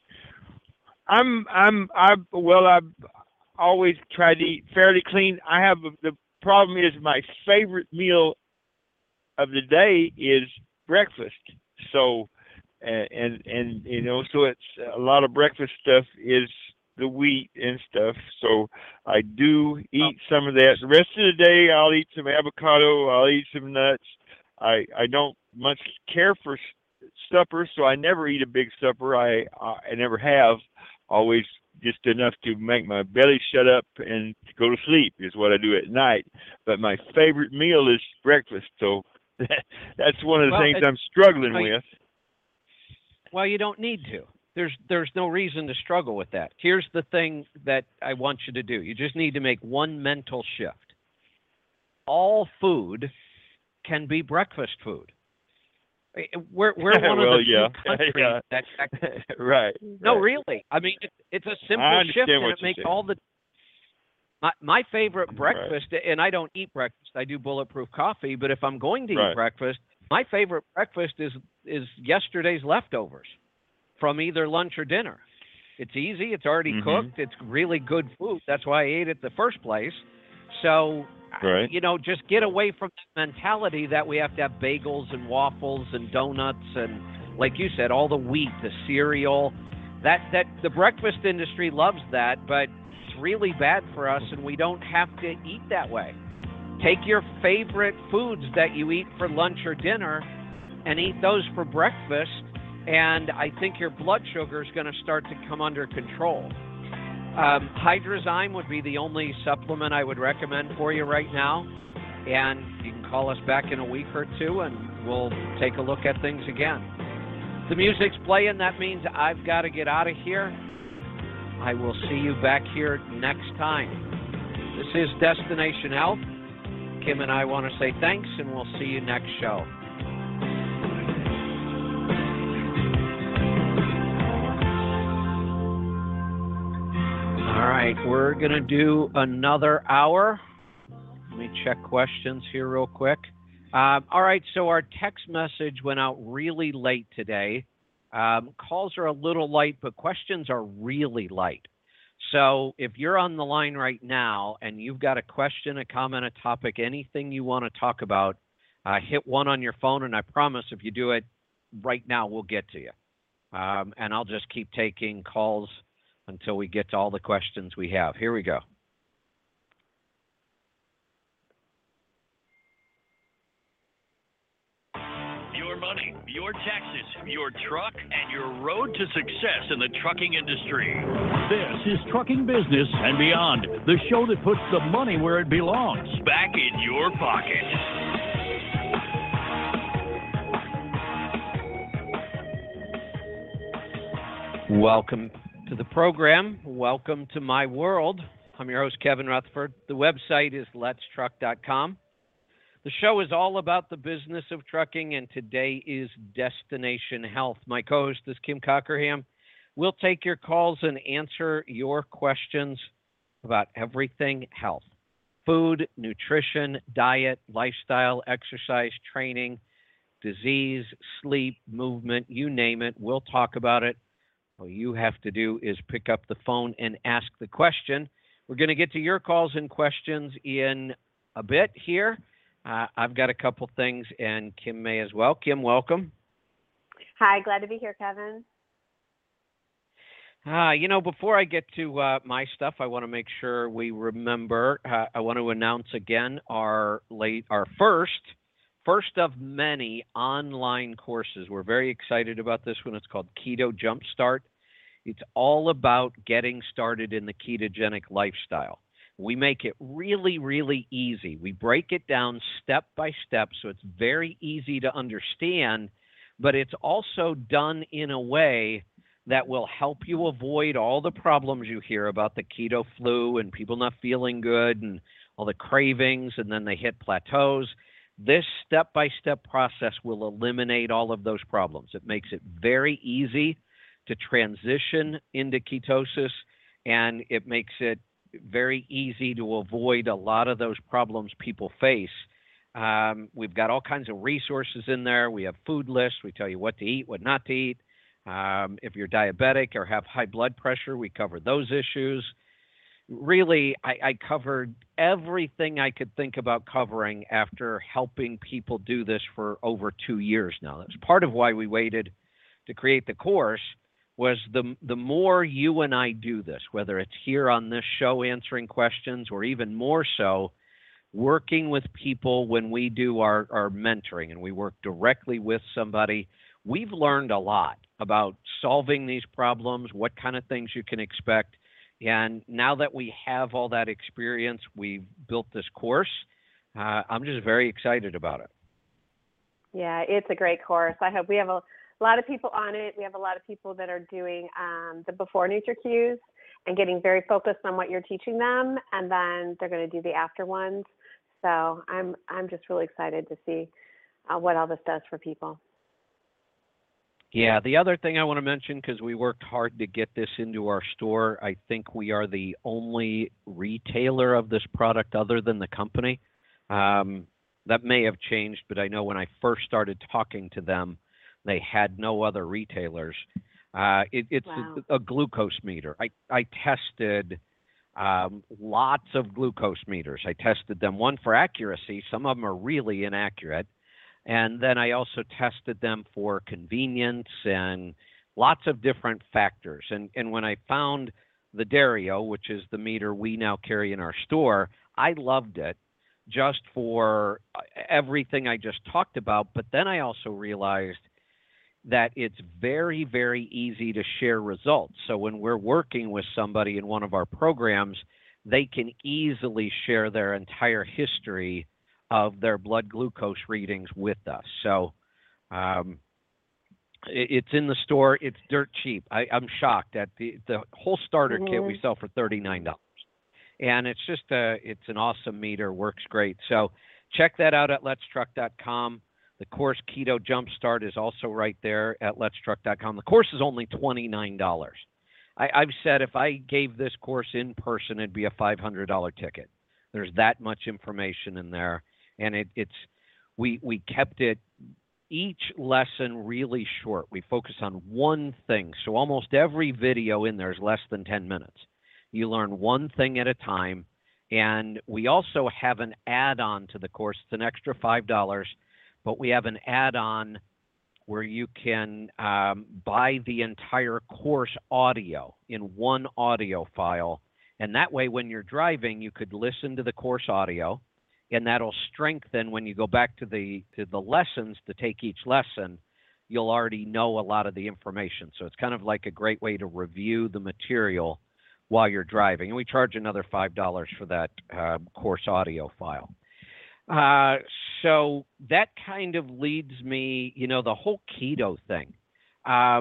S6: I've always tried to eat fairly clean. The problem is my favorite meal of the day is breakfast. So, and you know, so it's a lot of breakfast stuff is the wheat and stuff. So I do eat some of that. The rest of the day, I'll eat some avocado. I'll eat some nuts. I don't much care for supper, so I never eat a big supper. I never have. Always just enough to make my belly shut up and to go to sleep is what I do at night. But my favorite meal is breakfast. So that's one of the things I'm struggling with.
S1: Well, you don't need to. There's no reason to struggle with that. Here's the thing that I want you to do. You just need to make one mental shift. All food can be breakfast food. We're one of the few countries that
S6: right.
S1: No, really. I mean, it's a simple shift, and it makes all the. My favorite breakfast, and I don't eat breakfast. I do bulletproof coffee. But if I'm going to eat breakfast, my favorite breakfast is yesterday's leftovers from either lunch or dinner. It's easy. It's already cooked. It's really good food. That's why I ate it the first place. So, you know, just get away from the mentality that we have to have bagels and waffles and donuts and, like you said, all the wheat, the cereal. That the breakfast industry loves that, but it's really bad for us, and we don't have to eat that way. Take your favorite foods that you eat for lunch or dinner and eat those for breakfast, and I think your blood sugar is going to start to come under control. Hydrozyme would be the only supplement I would recommend for you right now, and you can call us back in a week or two, and we'll take a look at things again. The music's playing. That means I've got to get out of here. I will see you back here next time. This is Destination Health. Kim and I want to say thanks, and we'll see you next show. All right, we're going to do another hour. Let me check questions here real quick. All right, so our text message went out really late today. Calls are a little light, but questions are really light. So if you're on the line right now and you've got a question, a comment, a topic, anything you want to talk about, hit 1 on your phone, and I promise if you do it right now, we'll get to you. And I'll just keep taking calls until we get to all the questions we have. Here we go.
S2: Your money, your taxes, your truck, and your road to success in the trucking industry. This is Trucking Business and Beyond, the show that puts the money where it belongs, back in your pocket.
S1: Welcome to the program. Welcome to my world. I'm your host, Kevin Rutherford. The website is letstruck.com. The show is all about the business of trucking, and today is Destination Health. My co-host is Kim Cockerham. We'll take your calls and answer your questions about everything health. Food, nutrition, diet, lifestyle, exercise, training, disease, sleep, movement, you name it. We'll talk about it. All you have to do is pick up the phone and ask the question. We're going to get to your calls and questions in a bit here. I've got a couple things, and Kim may as well. Kim, welcome.
S3: Hi, glad to be here, Kevin.
S1: You know, before I get to my stuff, I want to make sure we remember. I want to announce again our first of many online courses. We're very excited about this one. It's called Keto Jumpstart. It's all about getting started in the ketogenic lifestyle. We make it really, really easy. We break it down step by step so it's very easy to understand, but it's also done in a way that will help you avoid all the problems you hear about the keto flu and people not feeling good and all the cravings, and then they hit plateaus. This step-by-step process will eliminate all of those problems. It makes it very easy to transition into ketosis, and it makes it very easy to avoid a lot of those problems people face. We've got all kinds of resources in there. We have food lists. We tell you what to eat, what not to eat. If you're diabetic or have high blood pressure, we cover those issues. Really, I covered everything I could think about covering after helping people do this for over 2 years now. That's part of why we waited to create the course, was the more you and I do this, whether it's here on this show answering questions or even more so working with people when we do our mentoring and we work directly with somebody, we've learned a lot about solving these problems, what kind of things you can expect. And now that we have all that experience, we've built this course. I'm just very excited about it.
S3: Yeah, it's a great course. I hope we have a lot of people on it. We have a lot of people that are doing the before NutriQs and getting very focused on what you're teaching them, and then they're going to do the after ones. So I'm just really excited to see what all this does for people.
S1: Yeah, the other thing I want to mention, because we worked hard to get this into our store, I think we are the only retailer of this product other than the company. That may have changed, but I know when I first started talking to them, they had no other retailers. It's
S3: Wow.
S1: a glucose meter. I tested lots of glucose meters. I tested them, one for accuracy. Some of them are really inaccurate. And then I also tested them for convenience and lots of different factors. And when I found the Dario, which is the meter we now carry in our store, I loved it just for everything I just talked about. But then I also realized that it's very, very easy to share results. So when we're working with somebody in one of our programs, they can easily share their entire history of their blood glucose readings with us. So it's in the store. It's dirt cheap. I'm shocked at the whole starter kit we sell for $39. And it's just it's an awesome meter, works great. So check that out at letstruck.com. The course Keto Jumpstart is also right there at letstruck.com. The course is only $29. I've said if I gave this course in person, it'd be a $500 ticket. There's that much information in there. And we kept it, each lesson really short. We focus on one thing. So almost every video in there is less than 10 minutes. You learn one thing at a time. And we also have an add-on to the course. It's an extra $5, but we have an add-on where you can buy the entire course audio in one audio file. And that way, when you're driving, you could listen to the course audio. And that'll strengthen when you go back to the lessons to take each lesson. You'll already know a lot of the information. So it's kind of like a great way to review the material while you're driving. And we charge another $5 for that course audio file. So that kind of leads me, the whole keto thing. I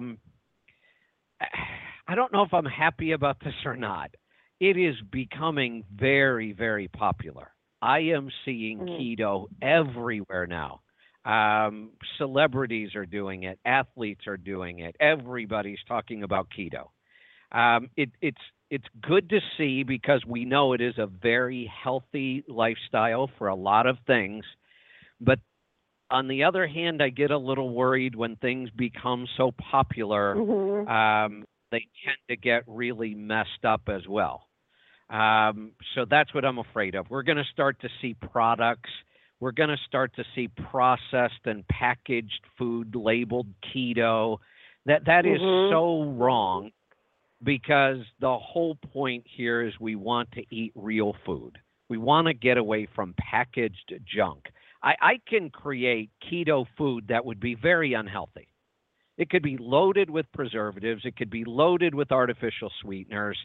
S1: don't know if I'm happy about this or not. It is becoming very, very popular. I am seeing keto everywhere now. Celebrities are doing it. Athletes are doing it. Everybody's talking about keto. It's good to see because we know it is a very healthy lifestyle for a lot of things. But on the other hand, I get a little worried when things become so popular. They tend to get really messed up as well. So that's what I'm afraid of. We're going to start to see products. We're going to start to see processed and packaged food labeled keto. That is so wrong, because the whole point here is we want to eat real food. We want to get away from packaged junk. I can create keto food that would be very unhealthy. It could be loaded with preservatives. It could be loaded with artificial sweeteners.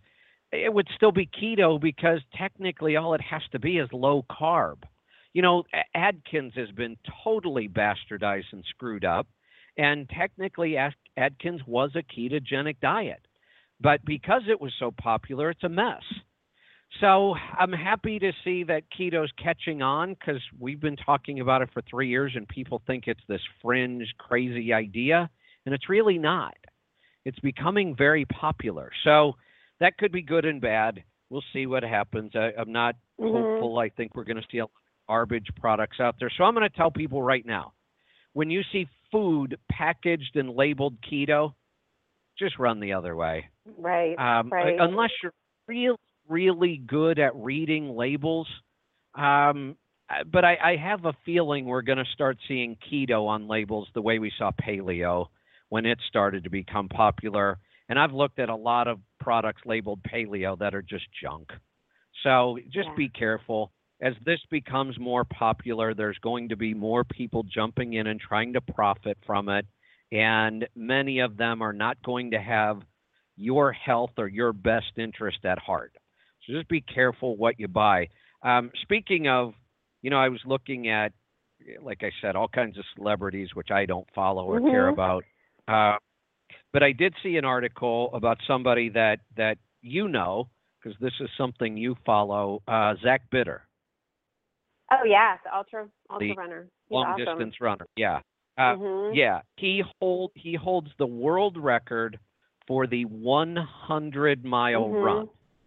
S1: it would still be keto because technically all it has to be is low carb. You know, Atkins has been totally bastardized and screwed up, and technically Atkins was a ketogenic diet. But because it was so popular, it's a mess. So I'm happy to see that keto's catching on because we've been talking about it for 3 years and people think it's this fringe, crazy idea, and it's really not. It's becoming very popular. So that could be good and bad. We'll see what happens. I'm not hopeful. I think we're going to see a lot of garbage products out there. So I'm going to tell people right now, when you see food packaged and labeled keto, just run the other way.
S3: Right.
S1: Unless you're really good at reading labels. But I have a feeling we're going to start seeing keto on labels the way we saw paleo when it started to become popular. And I've looked at a lot of products labeled paleo that are just junk. So just be careful. As this becomes more popular, there's going to be more people jumping in and trying to profit from it. And many of them are not going to have your health or your best interest at heart. So just be careful what you buy. Speaking of, you know, I was looking at, like I said, all kinds of celebrities, which I don't follow or care about. But I did see an article about somebody that you know, because this is something you follow, Zach Bitter.
S3: Oh, yeah, the ultra runner. He's
S1: long
S3: awesome.
S1: distance runner, yeah. Yeah, he holds the world record for the 100-mile run.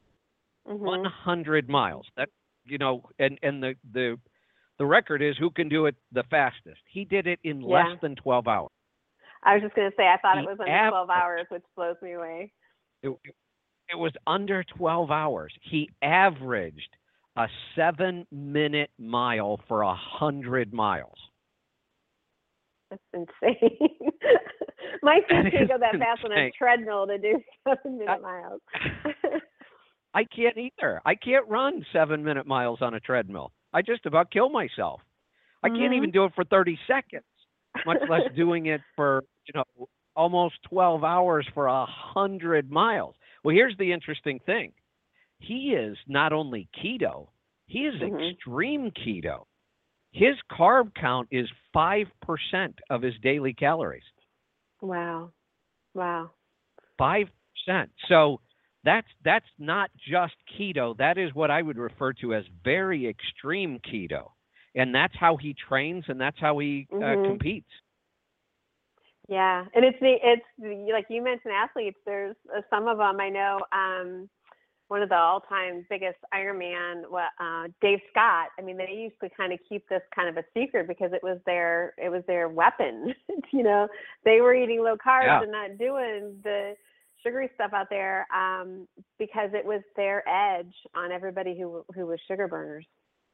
S1: 100 miles. That, you know, and the record is who can do it the fastest. He did it in less than 12 hours.
S3: I was just going to say, I thought it was under 12 hours, which blows me away.
S1: It was under 12 hours. He averaged a 7-minute mile for 100 miles.
S3: That's insane. My kids can't go that fast on a treadmill to do 7-minute miles.
S1: I can't either. I can't run 7-minute miles on a treadmill. I just about kill myself. I can't even do it for 30 seconds, much less doing it for, you know, almost 12 hours for 100 miles. Well, here's the interesting thing. He is not only keto, he is extreme keto. His carb count is 5% of his daily calories.
S3: Wow.
S1: 5%. So that's not just keto. That is what I would refer to as very extreme keto. And that's how he trains and that's how he competes.
S3: Yeah. And it's like you mentioned athletes, there's some of them I know, one of the all-time biggest Ironman, Dave Scott. I mean, they used to kind of keep this kind of a secret because it was their weapon. You know, they were eating low carbs and not doing the sugary stuff out there because it was their edge on everybody who was sugar burners.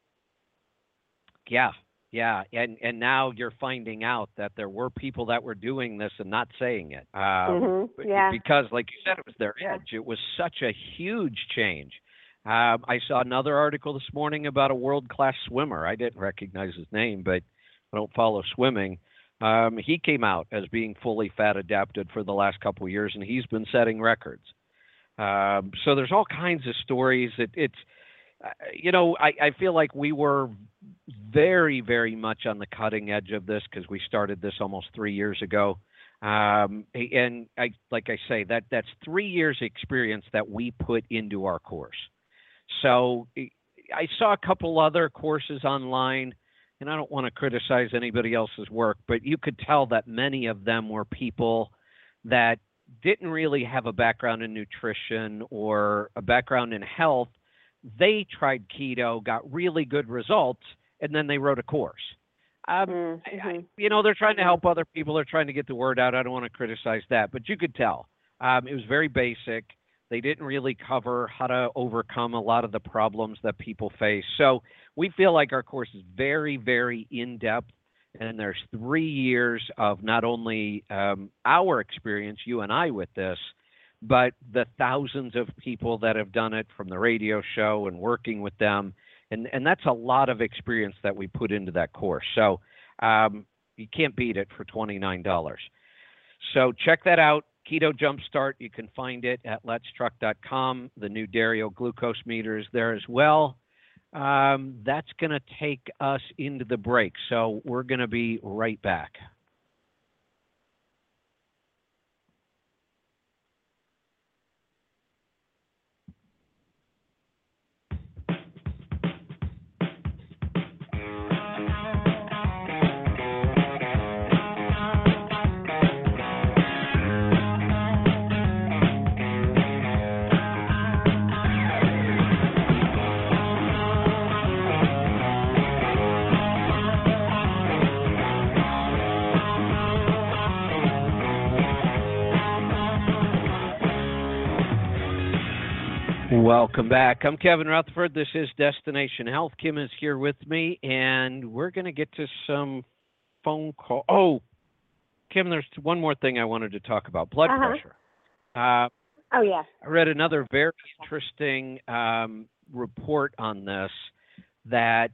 S1: Yeah, and now you're finding out that there were people that were doing this and not saying it. Because, like you said, it was their edge. It was such a huge change. I saw another article this morning about a world-class swimmer. I didn't recognize his name, but I don't follow swimming. He came out as being fully fat adapted for the last couple of years, and he's been setting records. So there's all kinds of stories. It's you know, I feel like we were very, very much on the cutting edge of this because we started this almost 3 years ago. And like I say, that's 3 years experience that we put into our course. So I saw a couple other courses online, and I don't want to criticize anybody else's work, but you could tell that many of them were people that didn't really have a background in nutrition or a background in health. They tried keto, got really good results, and then they wrote a course. You know, they're trying to help other people. They're trying to get the word out. I don't want to criticize that, but you could tell. It was very basic. They didn't really cover how to overcome a lot of the problems that people face. So we feel like our course is very, very in-depth, and there's 3 years of not only our experience, you and I, with this, but the thousands of people that have done it from the radio show and working with them. And that's a lot of experience that we put into that course. So you can't beat it for $29. So check that out, Keto Jumpstart, you can find it at letstruck.com. The new Dario glucose meter is there as well. That's going to take us into the break, so we're going to be right back. Welcome back. I'm Kevin Rutherford. This is Destination Health. Kim is here with me, and we're going to get to some phone call. Oh, Kim, there's one more thing I wanted to talk about, blood pressure.
S3: Oh, yeah.
S1: I read another very interesting report on this, that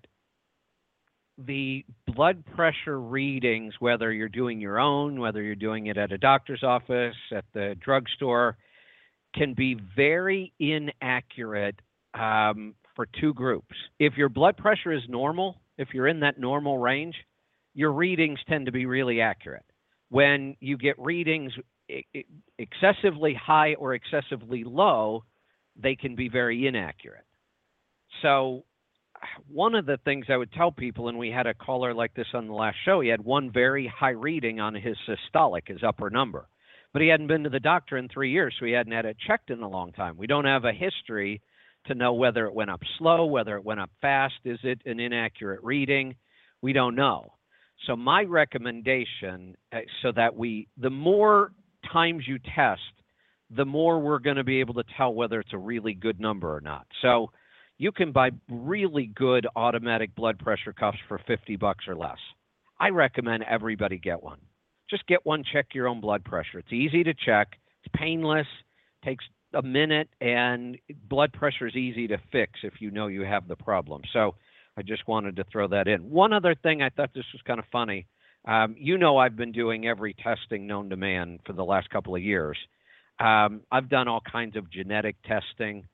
S1: the blood pressure readings, whether you're doing your own, whether you're doing it at a doctor's office, at the drugstore, can be very inaccurate for two groups. If your blood pressure is normal, if you're in that normal range, your readings tend to be really accurate. When you get readings excessively high or excessively low, they can be very inaccurate. So one of the things I would tell people, and we had a caller like this on the last show, he had one very high reading on his systolic, his upper number. But he hadn't been to the doctor in 3 years, so he hadn't had it checked in a long time. We don't have a history to know whether it went up slow, whether it went up fast. Is it an inaccurate reading? We don't know. So my recommendation, so that the more times you test, the more we're going to be able to tell whether it's a really good number or not. So you can buy really good automatic blood pressure cuffs for $50 or less. I recommend everybody get one. Just get one, check your own blood pressure. It's easy to check. It's painless, takes a minute, and blood pressure is easy to fix if you know you have the problem. So I just wanted to throw that in. One other thing, I thought this was kind of funny. I've been doing every testing known to man for the last couple of years. I've done all kinds of genetic testing,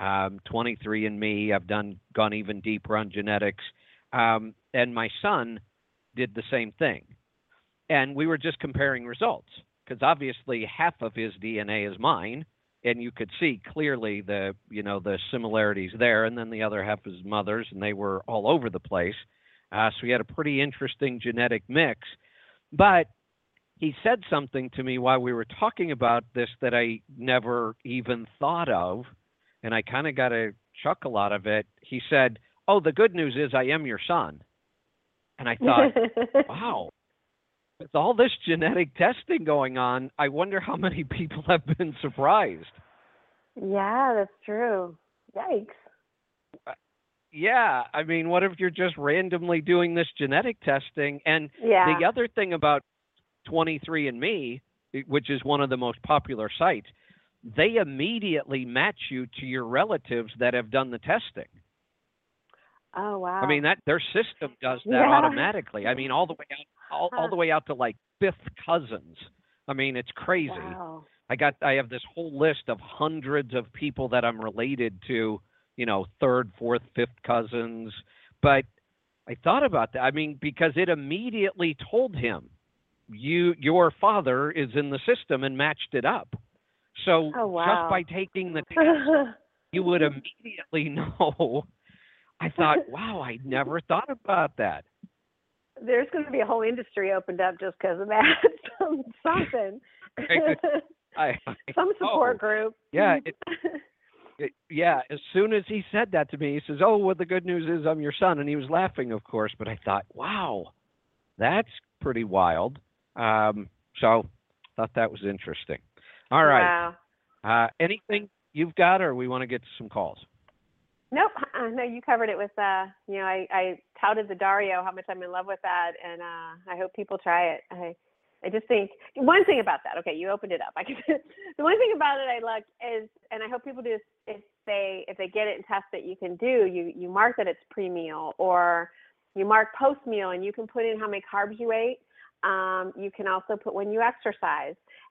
S1: 23andMe. I've gone even deeper on genetics. And my son did the same thing. And we were just comparing results because obviously half of his DNA is mine, and you could see clearly the similarities there, and then the other half is mother's, and they were all over the place. So we had a pretty interesting genetic mix. But he said something to me while we were talking about this that I never even thought of, and I kind of got a chuckle out of it. He said, "Oh, the good news is I am your son." And I thought, wow. With all this genetic testing going on, I wonder how many people have been surprised.
S3: Yeah, that's true. Yikes.
S1: Yeah, I mean, what if you're just randomly doing this genetic testing? And the other thing about 23andMe, which is one of the most popular sites, they immediately match you to your relatives that have done the testing.
S3: Oh, wow.
S1: I mean, their system does that automatically. I mean, all the way out to like fifth cousins. I mean, it's crazy.
S3: Wow.
S1: I have this whole list of hundreds of people that I'm related to, third, fourth, fifth cousins. But I thought about that. I mean, because it immediately told him, your father is in the system, and matched it up. So just by taking the test, you would immediately know. I thought, wow, I never thought about that.
S3: There's going to be a whole industry opened up just because of that. Something. Some support group.
S1: Yeah. Yeah. As soon as he said that to me, he says, "Oh, well, the good news is I'm your son," and he was laughing, of course. But I thought, wow, that's pretty wild. So thought that was interesting. All right.
S3: Wow.
S1: Anything you've got, or we want to get to some calls?
S3: Nope. No, you covered it with, I touted the Dario, how much I'm in love with that, and I hope people try it. I just think one thing about that. Okay, you opened it up. The one thing about it I like is, and I hope people do, if they get it and test it, you can do. You mark that it's pre-meal, or you mark post-meal, and you can put in how many carbs you ate. You can also put when you exercise,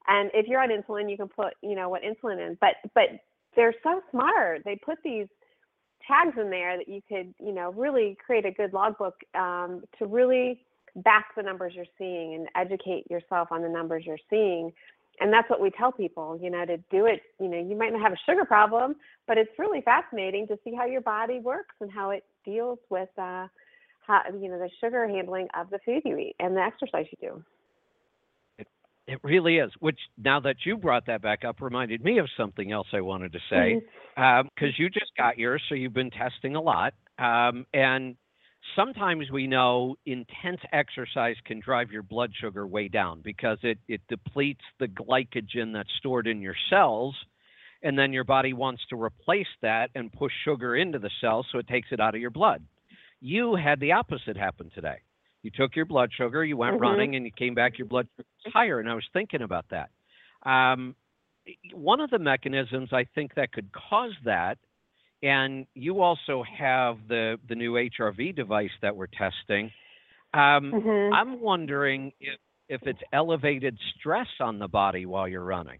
S3: And if you're on insulin, you can put, what insulin in. But they're so smart. They put these tags in there that you could, really create a good logbook to really back the numbers you're seeing and educate yourself on the numbers you're seeing. And that's what we tell people, to do it. You might not have a sugar problem, but it's really fascinating to see how your body works and how it deals with, how, the sugar handling of the food you eat and the exercise you do.
S1: It really is, which now that you brought that back up reminded me of something else I wanted to say, because you just got yours, so you've been testing a lot. And sometimes we know intense exercise can drive your blood sugar way down because it depletes the glycogen that's stored in your cells, and then your body wants to replace that and push sugar into the cells, so it takes it out of your blood. You had the opposite happen today. You took your blood sugar, you went running, and you came back, your blood sugar was higher, and I was thinking about that. One of the mechanisms I think that could cause that, and you also have the new HRV device that we're testing, I'm wondering if it's elevated stress on the body while you're running.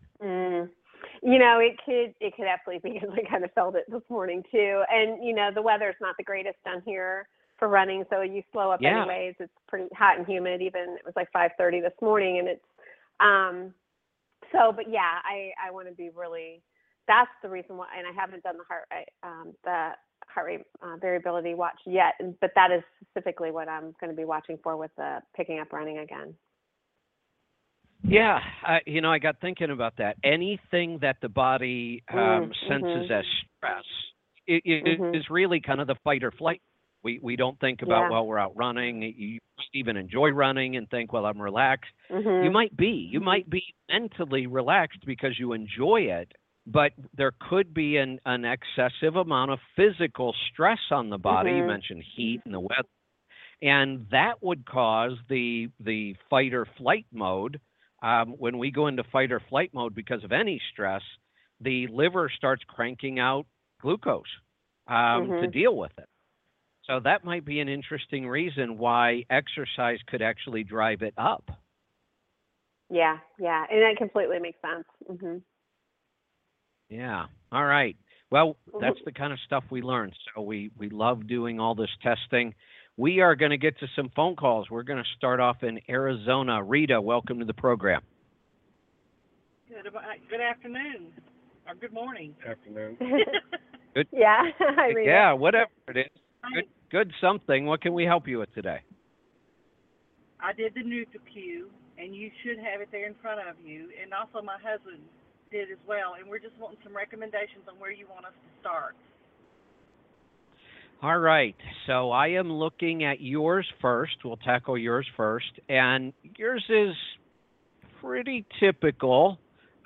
S3: It could absolutely be, because I kind of felt it this morning too. And, the weather's not the greatest down here for running, so you slow up anyways. It's pretty hot and humid. Even it was like 5:30 this morning, and it's but yeah, I want to be really. That's the reason why, and I haven't done the heart rate variability watch yet, but that is specifically what I'm going to be watching for with the picking up running again.
S1: Yeah, I got thinking about that. Anything that the body senses as stress is really kind of the fight or flight. We don't think about, well, we're out running. You might even enjoy running and think, well, I'm relaxed. You might be mentally relaxed because you enjoy it, but there could be an excessive amount of physical stress on the body. You mentioned heat and the weather, and that would cause the fight or flight mode. When we go into fight or flight mode because of any stress, the liver starts cranking out glucose to deal with it. So that might be an interesting reason why exercise could actually drive it up.
S3: Yeah, and that completely makes sense.
S1: Yeah. All right. Well, that's the kind of stuff we learn. So we love doing all this testing. We are going to get to some phone calls. We're going to start off in Arizona. Rita, welcome to the program.
S7: Good afternoon, or good morning.
S4: Afternoon.
S1: Good.
S3: Yeah, hi, Rita.
S1: Yeah, whatever it is. Good something. What can we help you with today?
S7: I did the NutriQ, and you should have it there in front of you. And also my husband did as well. And we're just wanting some recommendations on where you want us to start.
S1: All right. So I am looking at yours first. We'll tackle yours first. And yours is pretty typical.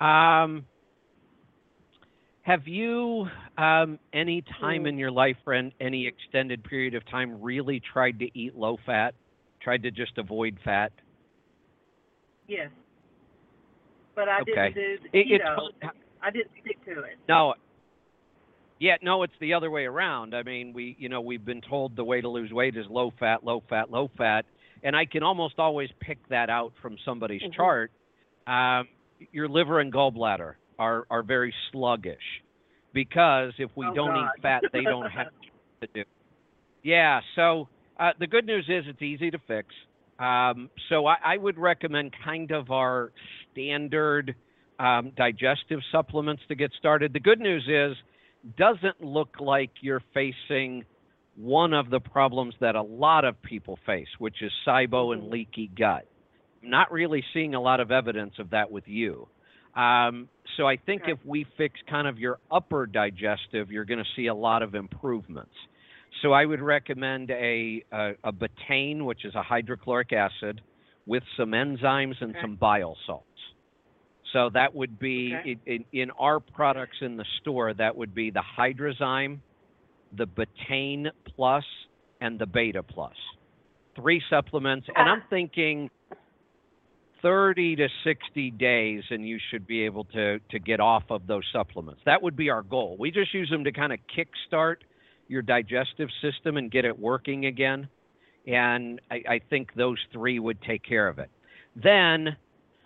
S1: Have you, any time in your life or any extended period of time, really tried to eat low fat, tried to just avoid fat?
S7: Yes. But I didn't do the keto. I didn't stick to it.
S1: No. Yeah, no, it's the other way around. I mean, we've been told the way to lose weight is low fat, low fat, low fat. And I can almost always pick that out from somebody's chart. Your liver and gallbladder are very sluggish, because if we don't eat fat, they don't have to do. Yeah, so the good news is it's easy to fix. So I would recommend kind of our standard digestive supplements to get started. The good news is doesn't look like you're facing one of the problems that a lot of people face, which is SIBO and leaky gut. I'm not really seeing a lot of evidence of that with you. So I think if we fix kind of your upper digestive, you're going to see a lot of improvements. So I would recommend a betaine, which is a hydrochloric acid, with some enzymes and some bile salts. So that would be, in our products in the store, that would be the Hydrozyme, the Betaine Plus, and the Beta Plus. 3 supplements. And I'm thinking 30 to 60 days, and you should be able to get off of those supplements. That would be our goal. We just use them to kind of kickstart your digestive system and get it working again. And I think those 3 would take care of it. Then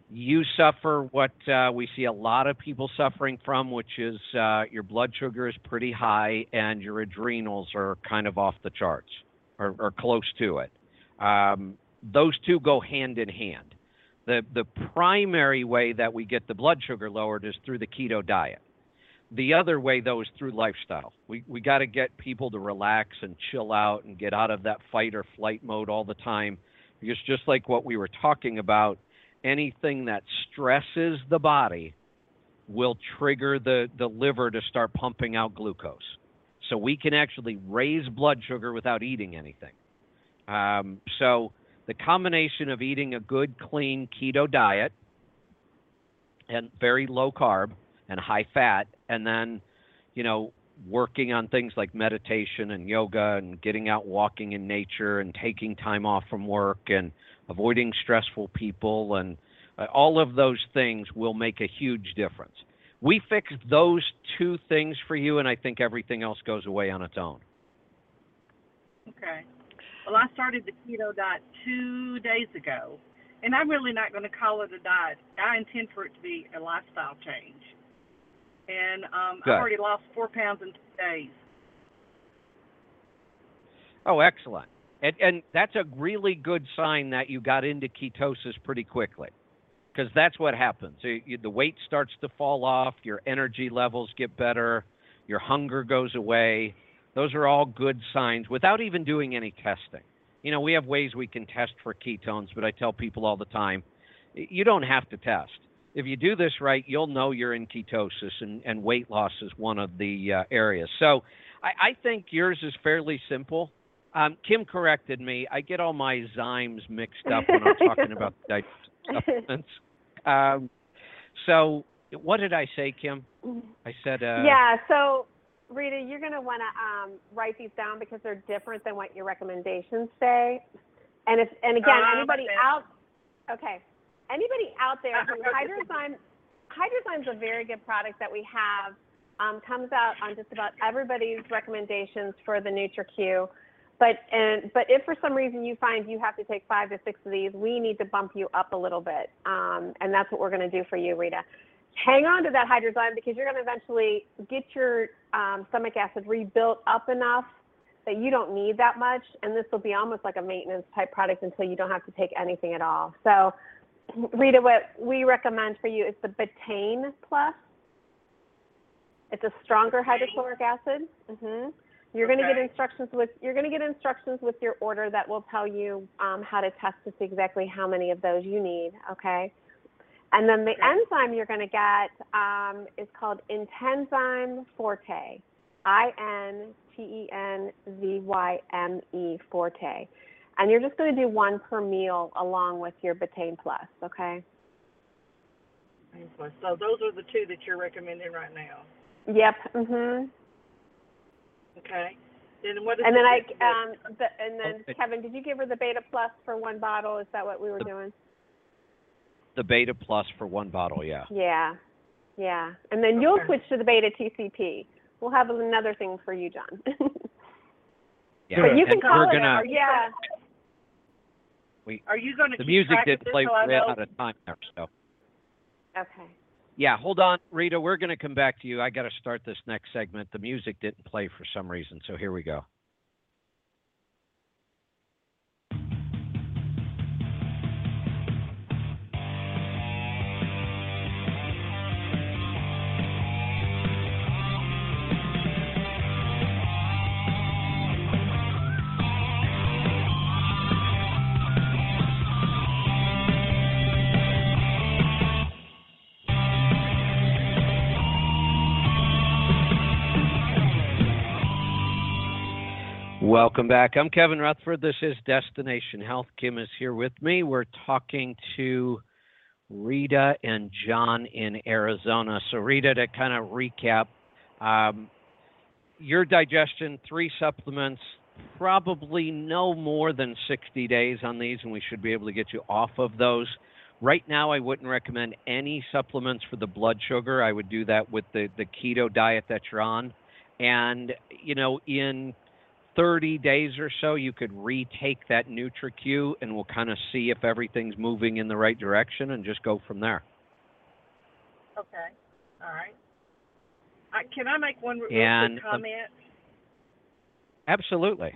S1: You suffer what we see a lot of people suffering from, which is your blood sugar is pretty high and your adrenals are kind of off the charts or close to it. Those two go hand in hand. The primary way that we get the blood sugar lowered is through the keto diet. The other way, though, is through lifestyle. We got to get people to relax and chill out and get out of that fight or flight mode all the time. Because just like what we were talking about, anything that stresses the body will trigger the liver to start pumping out glucose. So we can actually raise blood sugar without eating anything. So the combination of eating a good, clean keto diet and very low carb and high fat, and then, working on things like meditation and yoga and getting out walking in nature and taking time off from work and avoiding stressful people, and all of those things will make a huge difference. We fix those two things for you, and I think everything else goes away on its own.
S7: Okay. Well, I started the keto diet 2 days ago, and I'm really not going to call it a diet. I intend for it to be a lifestyle change. And I've already lost 4 pounds in 2 days.
S1: Oh, excellent. And that's a really good sign that you got into ketosis pretty quickly, because that's what happens. The weight starts to fall off, your energy levels get better, your hunger goes away. Those are all good signs without even doing any testing. We have ways we can test for ketones, but I tell people all the time, you don't have to test. If you do this right, you'll know you're in ketosis, and weight loss is one of the areas. So I think yours is fairly simple. Kim corrected me. I get all my Zymes mixed up when I'm talking about digestive supplements. So what did I say, Kim? I said...
S3: Yeah, so Rita, you're going to want to write these down because they're different than what your recommendations say. And again, anybody out there, Hydrozyme's a very good product that we have. Comes out on just about everybody's recommendations for the NutriQ. But if for some reason you find you have to take 5 to 6 of these, we need to bump you up a little bit. And that's what we're going to do for you, Rita. Hang on to that Hydrozyme because you're going to eventually get your stomach acid rebuilt up enough that you don't need that much. And this will be almost like a maintenance type product until you don't have to take anything at all. So, Rita, what we recommend for you is the Betaine Plus. It's a stronger hydrochloric acid. Mm-hmm. You're going to get instructions with your order that will tell you how to test to see exactly how many of those you need. Okay. And then the enzyme you're going to get is called Intenzyme Forte. INTENZYME Forte. And you're just going to do 1 per meal along with your Betaine Plus, okay?
S7: So those are the 2 that you're recommending right now.
S3: Yep. Mhm.
S7: Okay. Then what is
S3: Kevin, did you give her the Beta Plus for 1 bottle? Is that what we were doing?
S1: The Beta Plus for 1 bottle, yeah.
S3: Yeah. Yeah. And then you'll switch to the Beta TCP. We'll have another thing for you, John.
S1: Yeah.
S3: But you can call it.
S7: Are you going to
S1: the music didn't play way out of time there, so.
S3: Okay.
S1: Yeah, hold on, Rita. We're going to come back to you. I got to start this next segment. The music didn't play for some reason, so here we go. Welcome back. I'm Kevin Rutherford. This is Destination Health. Kim is here with me. We're talking to Rita and John in Arizona. So Rita, to kind of recap, your digestion, 3 supplements, probably no more than 60 days on these, and we should be able to get you off of those. Right now, I wouldn't recommend any supplements for the blood sugar. I would do that with the keto diet that you're on. And, in 30 days or so, you could retake that NutriQ, and we'll kind of see if everything's moving in the right direction and just go from there.
S7: Okay. All right. Can I make one real
S1: And,
S7: quick comment?
S1: Absolutely.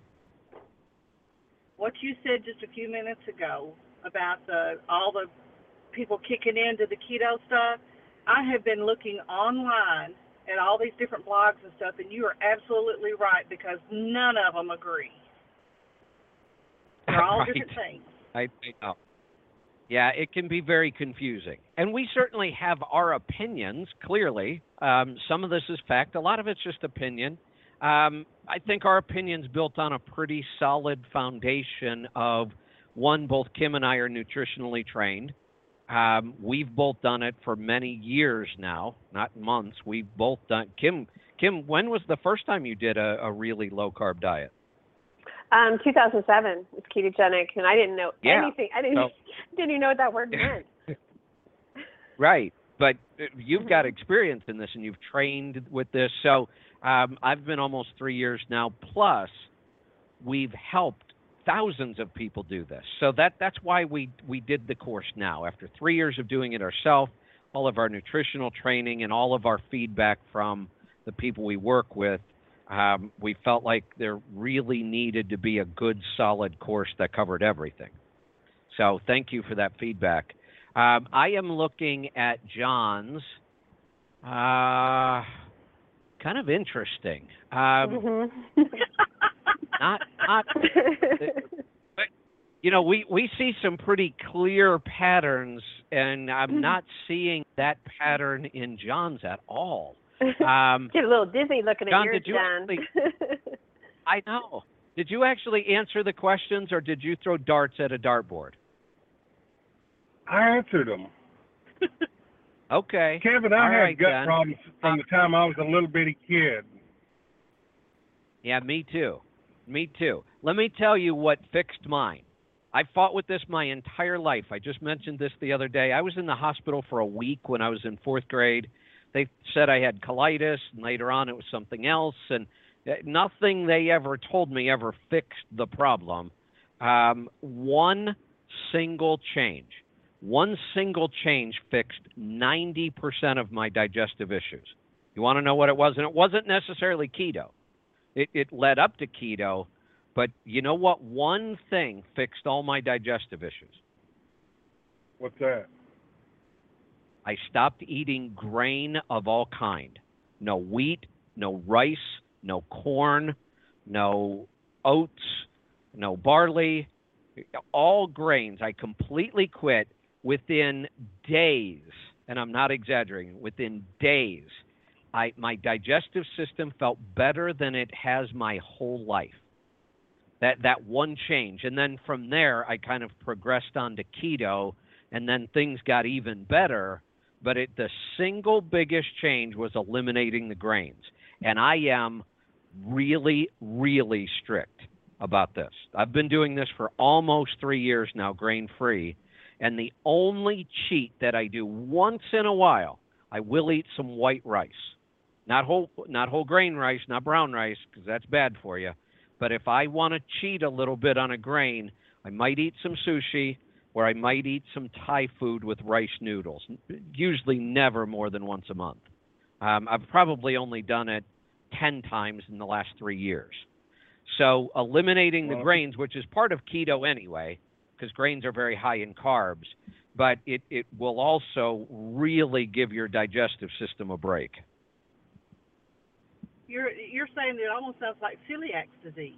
S7: What you said just a few minutes ago about all the people kicking into the keto stuff, I have been looking online at all these different blogs and stuff, and you are absolutely right, because none of them agree. They're all
S1: Right.
S7: different things.
S1: I know. Yeah, it can be very confusing. And we certainly have our opinions, clearly. Some of this is fact. A lot of it's just opinion. I think our opinion's built on a pretty solid foundation of, one, both Kim and I are nutritionally trained. We've both done it for many years now, not months. We've both done. Kim, when was the first time you did a really low-carb diet?
S3: 2007 was ketogenic, and I didn't know anything. I didn't even know what that word meant.
S1: Right, but you've got experience in this, and you've trained with this. So I've been almost 3 years now. Plus, we've helped thousands of people do this. So that's why we did the course now. After 3 years of doing it ourselves, all of our nutritional training and all of our feedback from the people we work with, we felt like there really needed to be a good, solid course that covered everything. So thank you for that feedback. I am looking at John's. Kind of interesting. Not but, you know, we see some pretty clear patterns, and I'm not seeing that pattern in John's at all.
S3: Get a little dizzy looking
S1: John,
S3: at yours,
S1: did you
S3: John.
S1: I know. Did you actually answer the questions, or did you throw darts at a dartboard?
S8: I answered them.
S1: Okay.
S8: Kevin,
S1: All
S8: I had
S1: right,
S8: gut
S1: then.
S8: problems from the time I was a little bitty kid.
S1: Yeah, me too. Me too. Let me tell you what fixed mine. I fought with this my entire life. I just mentioned this the other day. I was in the hospital for a week when I was in 4th grade. They said I had colitis, and later on it was something else, and nothing they ever told me ever fixed the problem. One single change fixed 90% of my digestive issues. You want to know what it was? And it wasn't necessarily keto. It led up to keto, but you know what? One thing fixed all my digestive issues.
S8: What's that?
S1: I stopped eating grain of all kind. No wheat, no rice, no corn, no oats, no barley, all grains. I completely quit within days, and I'm not exaggerating, within days. My digestive system felt better than it has my whole life. That one change. And then from there, I kind of progressed on to keto, and then things got even better. But the single biggest change was eliminating the grains. And I am really, really strict about this. I've been doing this for almost 3 years now, grain-free. And the only cheat that I do once in a while, I will eat some white rice. Not whole grain rice, not brown rice, because that's bad for you. But if I want to cheat a little bit on a grain, I might eat some sushi, or I might eat some Thai food with rice noodles. Usually never more than once a month. I've probably only done it 10 times in the last 3 years. So eliminating the grains, which is part of keto anyway, because grains are very high in carbs, but it will also really give your digestive system a break.
S7: You're saying that it almost sounds like celiac disease.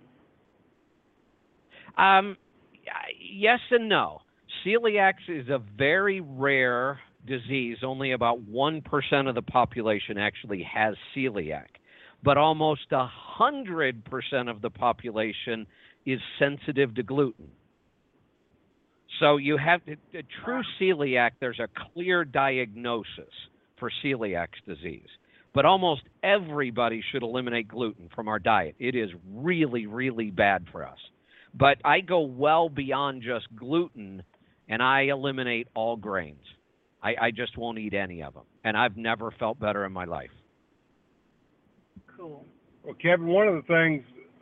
S1: Yes and no. Celiac is a very rare disease. Only about 1% of the population actually has celiac. But almost 100% of the population is sensitive to gluten. So you have a true celiac, there's a clear diagnosis for celiac disease. But almost everybody should eliminate gluten from our diet. It is really, really bad for us. But I go well beyond just gluten, and I eliminate all grains. I just won't eat any of them. And I've never felt better in my life.
S7: Cool.
S8: Well, Kevin, one of the things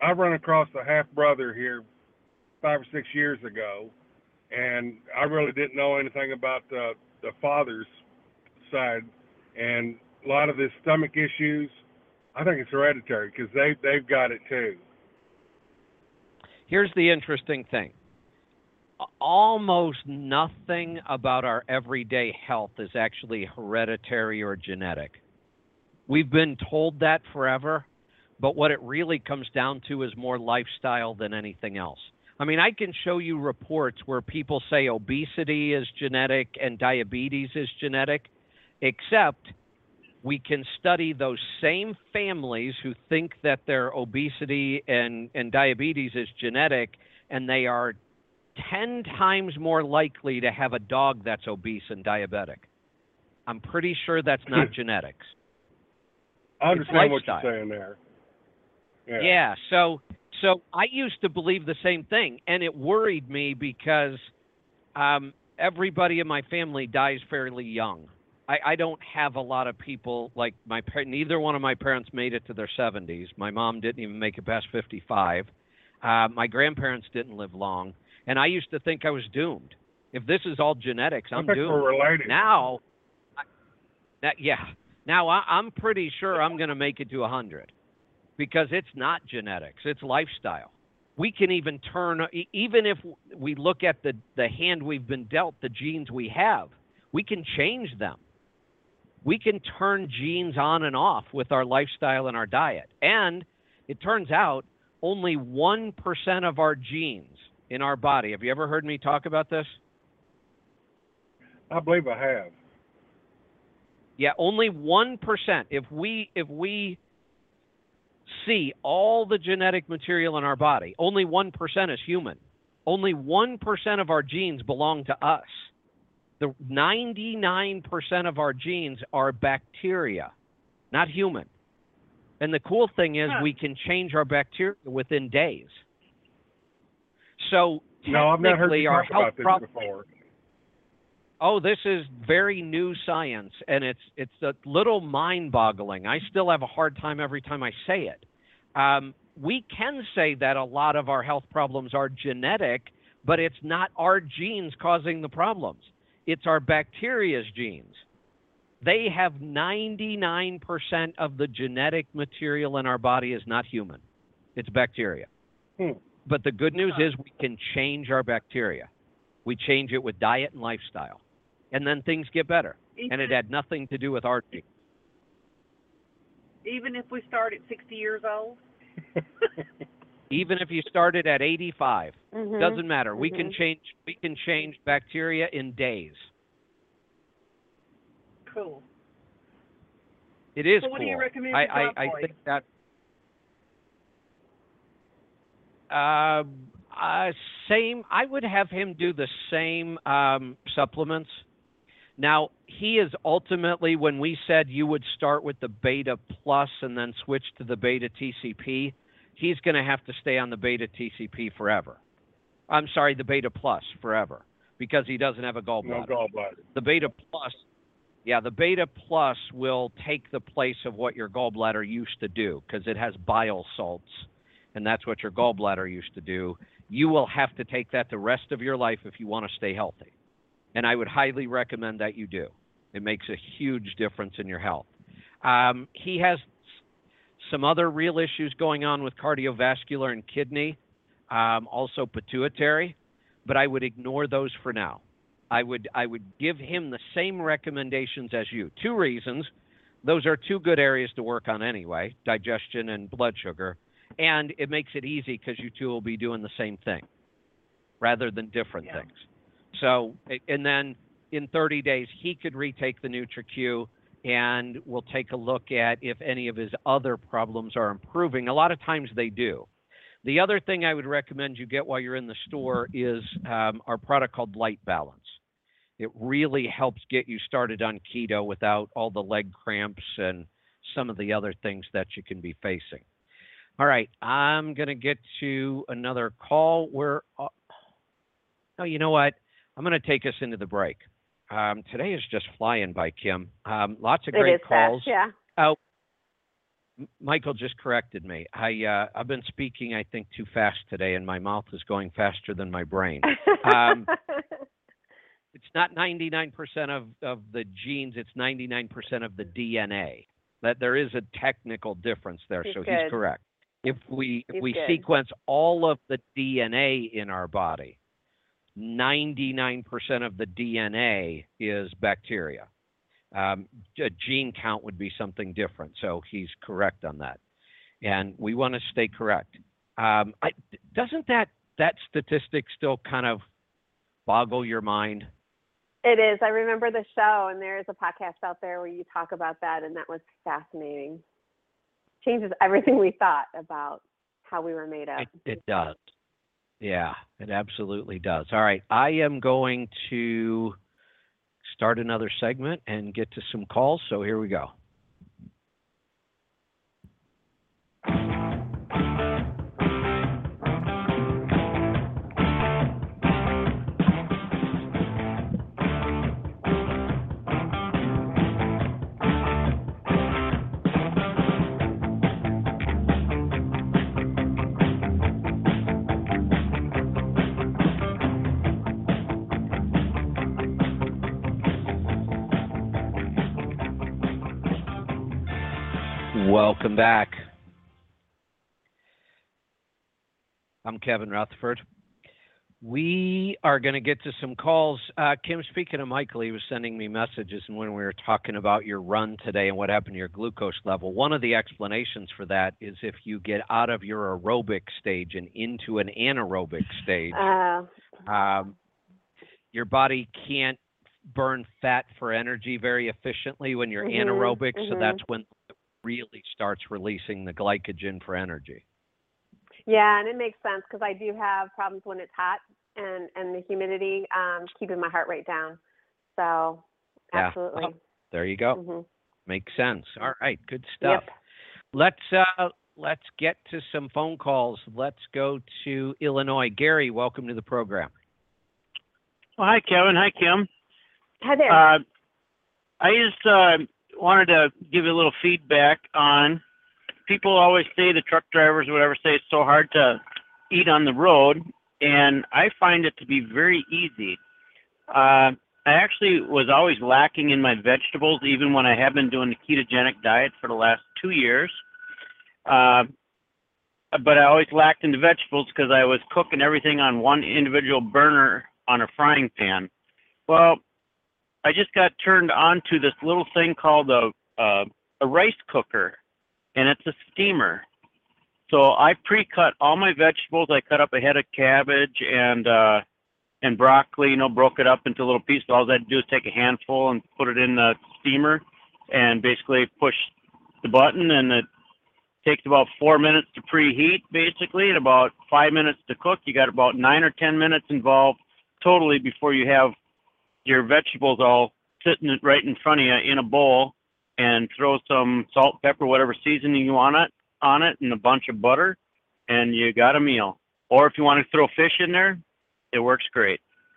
S8: I run across a half brother here 5 or 6 years ago, and I really didn't know anything about the father's side, and a lot of his stomach issues. I think it's hereditary because they've got it too.
S1: Here's the interesting thing. Almost nothing about our everyday health is actually hereditary or genetic. We've been told that forever, but what it really comes down to is more lifestyle than anything else. I mean, I can show you reports where people say obesity is genetic and diabetes is genetic, except we can study those same families who think that their obesity and diabetes is genetic, and they are 10 times more likely to have a dog that's obese and diabetic. I'm pretty sure that's not genetics.
S8: I understand what you're saying there.
S1: Yeah. So I used to believe the same thing, and it worried me because everybody in my family dies fairly young. I don't have a lot of people like neither one of my parents made it to their 70s. My mom didn't even make it past 55. My grandparents didn't live long. And I used to think I was doomed. If this is all genetics, I'm doomed.
S8: We're related.
S1: Now, I'm pretty sure I'm going to make it to 100 because it's not genetics. It's lifestyle. We can even even if we look at the hand we've been dealt, the genes we have, we can change them. We can turn genes on and off with our lifestyle and our diet. And it turns out only 1% of our genes in our body. Have you ever heard me talk about this?
S8: I believe I have.
S1: Yeah, only 1%. If we see all the genetic material in our body, only 1% is human. Only 1% of our genes belong to us. The 99% of our genes are bacteria, not human. And the cool thing is we can change our bacteria within days. So
S8: no, I've not heard you
S1: our
S8: talk
S1: health
S8: about this before.
S1: Oh, this is very new science, and it's a little mind-boggling. I still have a hard time every time I say it. We can say that a lot of our health problems are genetic, but it's not our genes causing the problems. It's our bacteria's genes. They have 99% of the genetic material in our body is not human. It's bacteria. But the good news is we can change our bacteria. We change it with diet and lifestyle. And then things get better. And it had nothing to do with our genes.
S7: Even if we start at 60 years old?
S1: Even if you started at 85, doesn't matter.
S3: Mm-hmm.
S1: We can change bacteria in days.
S7: Cool.
S1: It is
S7: so
S1: cool.
S7: What do you recommend
S1: I think that same. I would have him do the same supplements. Now, he is ultimately, when we said you would start with the Beta Plus and then switch to the Beta TCP, he's going to have to stay on the Beta TCP forever. I'm sorry, the Beta Plus forever, because he doesn't have a gallbladder.
S8: No gallbladder.
S1: The Beta Plus will take the place of what your gallbladder used to do, because it has bile salts, and that's what your gallbladder used to do. You will have to take that the rest of your life if you want to stay healthy. And I would highly recommend that you do. It makes a huge difference in your health. He has some other real issues going on with cardiovascular and kidney, also pituitary, but I would ignore those for now. I would give him the same recommendations as you. 2 reasons. Those are 2 good areas to work on anyway, digestion and blood sugar. And it makes it easy because you 2 will be doing the same thing rather than different things. So, and then in 30 days, he could retake the NutriQ, and we'll take a look at if any of his other problems are improving. A lot of times they do. The other thing I would recommend you get while you're in the store is our product called Light Balance. It really helps get you started on keto without all the leg cramps and some of the other things that you can be facing. All right, I'm going to get to another call. You know what? I'm going to take us into the break. Today is just flying by, Kim. Lots of great calls.
S3: Fast, yeah.
S1: Oh, Michael just corrected me. I've been speaking, I think, too fast today, and my mouth is going faster than my brain. It's not 99% of the genes; it's 99% of the DNA. That there is a technical difference there, so he's correct. If we sequence all of the DNA in our body, 99% of the DNA is bacteria. A gene count would be something different, so he's correct on that. And we want to stay correct. Doesn't that statistic still kind of boggle your mind?
S3: It is. I remember the show, and there is a podcast out there where you talk about that, and that was fascinating. Changes everything we thought about how we were made up.
S1: It does. Yeah, it absolutely does. All right, I am going to start another segment and get to some calls, so here we go. Welcome back. I'm Kevin Rutherford. We are going to get to some calls. Kim, speaking of Michael, he was sending me messages, and when we were talking about your run today and what happened to your glucose level, one of the explanations for that is if you get out of your aerobic stage and into an anaerobic stage, your body can't burn fat for energy very efficiently when you're anaerobic, so that's when it really starts releasing the glycogen for energy.
S3: Yeah, and it makes sense because I do have problems when it's hot and the humidity keeping my heart rate down. So, absolutely.
S1: Oh, there you go. Makes sense. All right, good stuff. Yep. Let's get to some phone calls. Let's go to Illinois. Gary, welcome to the program.
S9: Well, hi, Kevin. Hi, Kim.
S3: Hi there.
S9: I just wanted to give you a little feedback on. People always say, the truck drivers or whatever say it's so hard to eat on the road, and I find it to be very easy. I actually was always lacking in my vegetables, even when I have been doing the ketogenic diet for the last 2 years. But I always lacked in the vegetables because I was cooking everything on one individual burner on a frying pan. Well, I just got turned on to this little thing called a rice cooker. And it's a steamer. So I pre-cut all my vegetables. I cut up a head of cabbage and broccoli, broke it up into little pieces. All I had to do is take a handful and put it in the steamer and basically push the button, and it takes about 4 minutes to preheat, basically, and about 5 minutes to cook. You got about 9 or 10 minutes involved totally before you have your vegetables all sitting right in front of you in a bowl, and throw some salt, pepper, whatever seasoning you want on it, and a bunch of butter, and you got a meal. Or if you want to throw fish in there, it works great.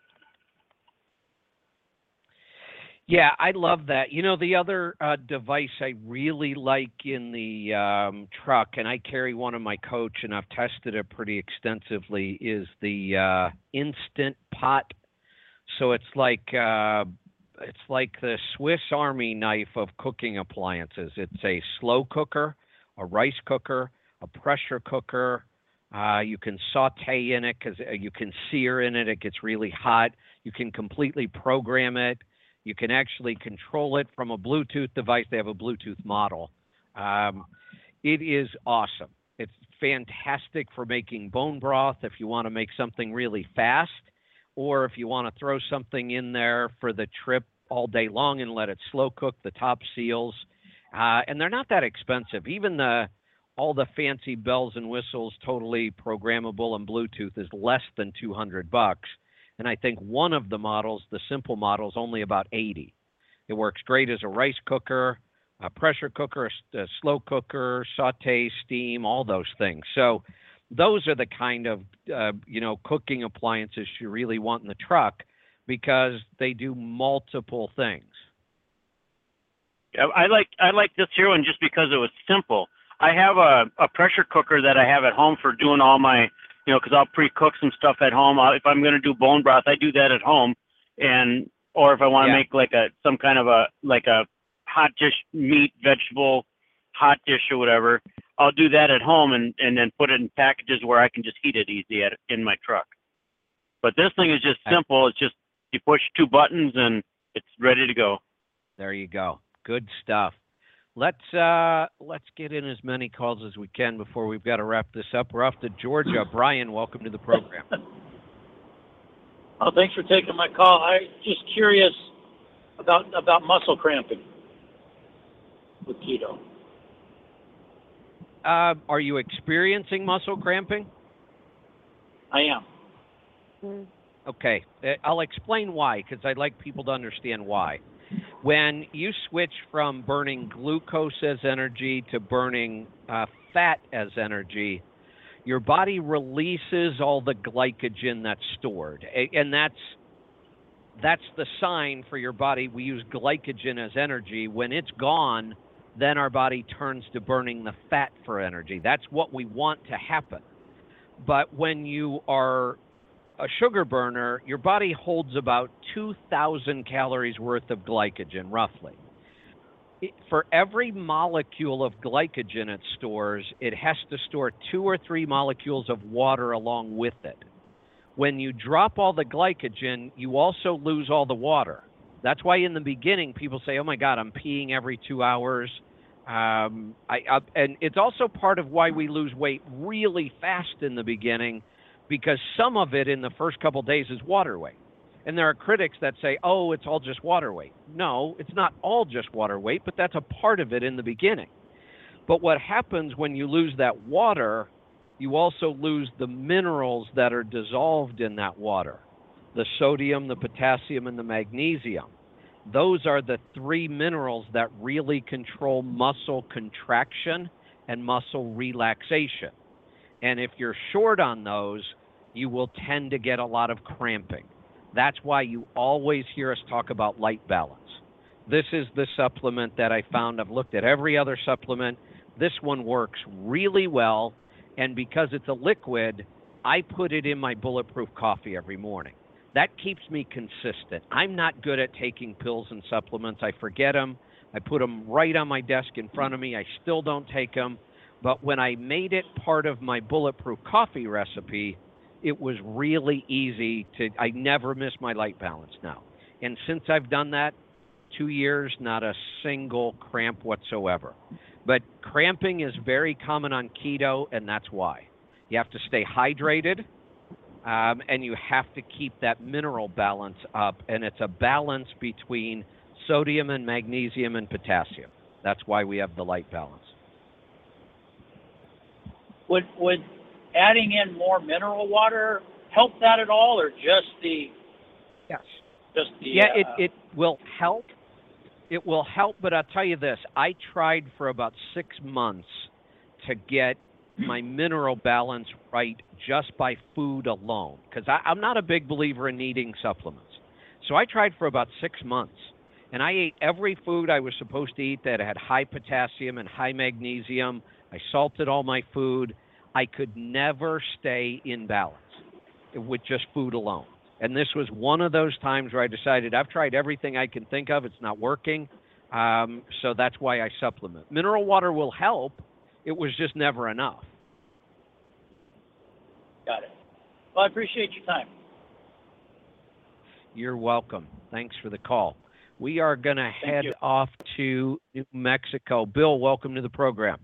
S1: Yeah, I love that. The other device I really like in the truck, and I carry one on my coach, and I've tested it pretty extensively, is the Instant Pot. So it's like the Swiss Army knife of cooking appliances. It's a slow cooker, a rice cooker, a pressure cooker. You can saute in it because you can sear in it. It gets really hot. You can completely program it. You can actually control it from a Bluetooth device. They have a Bluetooth model. It is awesome. It's fantastic for making bone broth if you want to make something really fast, or if you want to throw something in there for the trip all day long and let it slow cook the top seals. And they're not that expensive. Even all the fancy bells and whistles, totally programmable and Bluetooth, is less than $200. And I think one of the models, the simple model, is only about $80. It works great as a rice cooker, a pressure cooker, a slow cooker, saute, steam, all those things. So those are the kind of cooking appliances you really want in the truck, because they do multiple things.
S9: Yeah, I like this here one just because it was simple. I have a pressure cooker that I have at home for doing all my, because I'll pre-cook some stuff at home. If I'm going to do bone broth, I do that at home, or if I want to make like some kind of a hot dish, meat, vegetable, hot dish or whatever, I'll do that at home and then put it in packages where I can just heat it easy in my truck. But this thing is just simple. It's just you push 2 buttons and it's ready to go.
S1: There you go. Good stuff. Let's get in as many calls as we can before we've got to wrap this up. We're off to Georgia. Brian, welcome to the program.
S10: Oh, thanks for taking my call. I'm just curious about muscle cramping with keto.
S1: Are you experiencing muscle cramping?
S10: I am.
S1: Okay. I'll explain why, because I'd like people to understand why. When you switch from burning glucose as energy to burning fat as energy, your body releases all the glycogen that's stored. And that's the sign for your body. We use glycogen as energy. When it's gone, then our body turns to burning the fat for energy. That's what we want to happen. But when you are a sugar burner, your body holds about 2,000 calories worth of glycogen, roughly. For every molecule of glycogen it stores, it has to store 2 or 3 molecules of water along with it. When you drop all the glycogen, you also lose all the water. That's why in the beginning, people say, oh my God, I'm peeing every 2 hours. And it's also part of why we lose weight really fast in the beginning, because some of it in the first couple of days is water weight. And there are critics that say, oh, it's all just water weight. No, it's not all just water weight, but that's a part of it in the beginning. But what happens when you lose that water, you also lose the minerals that are dissolved in that water. The sodium, the potassium, and the magnesium. Those are the 3 minerals that really control muscle contraction and muscle relaxation. And if you're short on those, you will tend to get a lot of cramping. That's why you always hear us talk about Light Balance. This is the supplement that I found. I've looked at every other supplement. This one works really well. And because it's a liquid, I put it in my bulletproof coffee every morning. That keeps me consistent. I'm not good at taking pills and supplements. I forget them. I put them right on my desk in front of me. I still don't take them. But when I made it part of my bulletproof coffee recipe, it was really easy I never miss my Light Balance now. And since I've done that, 2 years, not a single cramp whatsoever. But cramping is very common on keto, and that's why. You have to stay hydrated, and you have to keep that mineral balance up. And it's a balance between sodium and magnesium and potassium. That's why we have the Light Balance.
S10: Would adding in more mineral water help that at all, or just the?
S1: Yes.
S10: Just the.
S1: Yeah, it will help. It will help, but I'll tell you this: I tried for about 6 months to get my mineral balance right just by food alone, because I'm not a big believer in needing supplements. So I tried for about 6 months, and I ate every food I was supposed to eat that had high potassium and high magnesium. I salted all my food. I could never stay in balance with just food alone. And this was one of those times where I decided I've tried everything I can think of. It's not working. So that's why I supplement. Mineral water will help. It was just never enough.
S10: Got it. Well, I appreciate your time.
S1: You're welcome. Thanks for the call. We are going to head off to New Mexico. Bill, welcome to the program.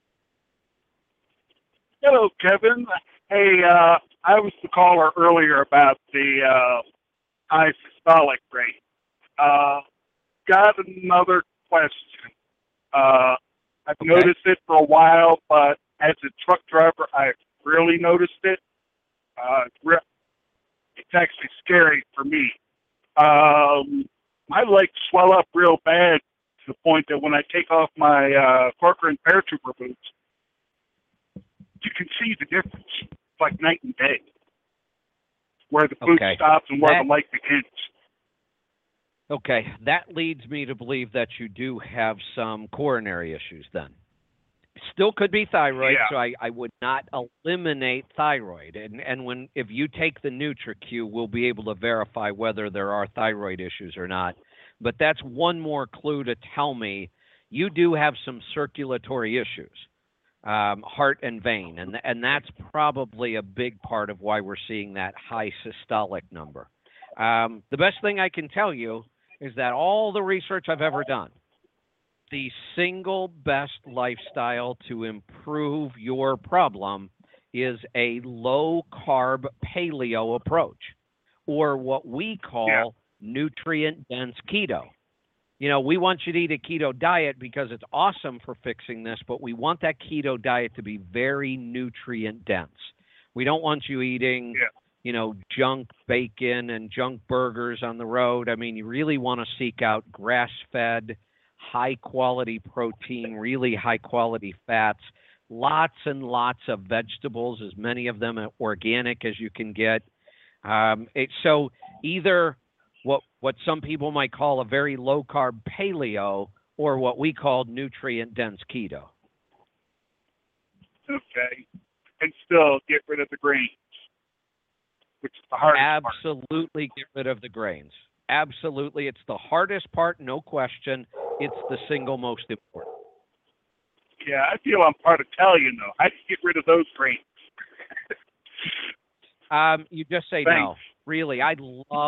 S5: Hello, Kevin. Hey, I was the caller earlier about the high systolic rate. Got another question. I've noticed it for a while, but as a truck driver, I've really noticed it. It's actually scary for me. My legs swell up real bad to the point that when I take off my Corcoran paratrooper boots, you can see the difference. It's like night and day, where the boot stops and where the leg begins.
S1: Okay, that leads me to believe that you do have some coronary issues then. Still could be thyroid,
S5: Yeah.
S1: so I would not eliminate thyroid. And if you take the NutriQ, we'll be able to verify whether there are thyroid issues or not. But that's one more clue to tell me you do have some circulatory issues, heart and vein, and that's probably a big part of why we're seeing that high systolic number. The best thing I can tell you is that all the research I've ever done, the single best lifestyle to improve your problem is a low-carb paleo approach, or what we call nutrient-dense keto. You know, we want you to eat a keto diet because it's awesome for fixing this, but we want that keto diet to be very nutrient-dense. We don't want you eating, you know, junk bacon and junk burgers on the road. I mean, you really want to seek out grass-fed, high-quality protein, really high-quality fats, lots and lots of vegetables, as many of them organic as you can get. So either what some people might call a very low-carb paleo or what we call nutrient-dense keto.
S5: Okay. And still get rid of the grains, which is the hardest part.
S1: Absolutely get rid of the grains. Absolutely. It's the hardest part, no question. It's the single most important.
S5: Yeah, I feel I'm part Italian, though. I can get rid of those grains.
S1: You just say
S5: Thanks.
S1: no. Really, I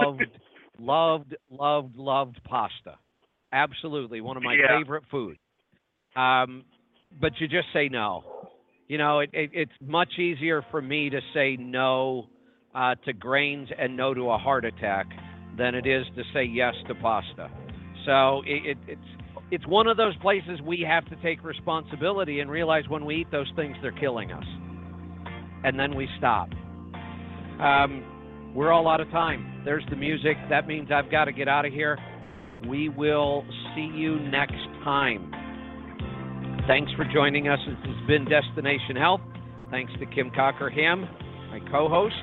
S1: loved pasta. Absolutely, one of my favorite foods. But you just say no. You know, it's much easier for me to say no to grains and no to a heart attack than it is to say yes to pasta. So it's one of those places we have to take responsibility and realize when we eat those things, they're killing us. And then we stop. We're all out of time. There's the music. That means I've got to get out of here. We will see you next time. Thanks for joining us. This has been Destination Health. Thanks to Kim Cockerham, my co-host.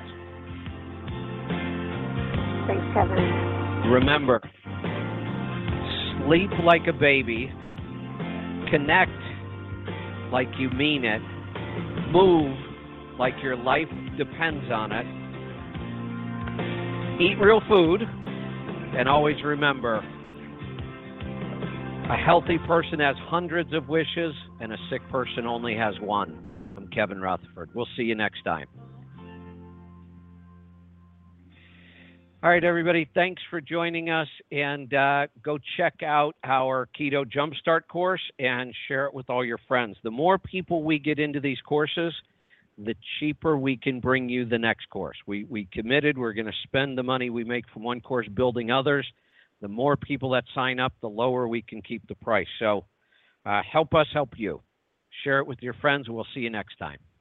S3: Thanks, Kevin.
S1: Remember, sleep like a baby, connect like you mean it, move like your life depends on it, eat real food, and always remember, a healthy person has hundreds of wishes, and a sick person only has one. I'm Kevin Rutherford. We'll see you next time. All right, everybody, thanks for joining us, and go check out our Keto Jumpstart course and share it with all your friends. The more people we get into these courses, the cheaper we can bring you the next course. We committed we're going to spend the money we make from one course building others. The more people that sign up, the lower we can keep the price. So help us help you. Share it with your friends. We'll see you next time.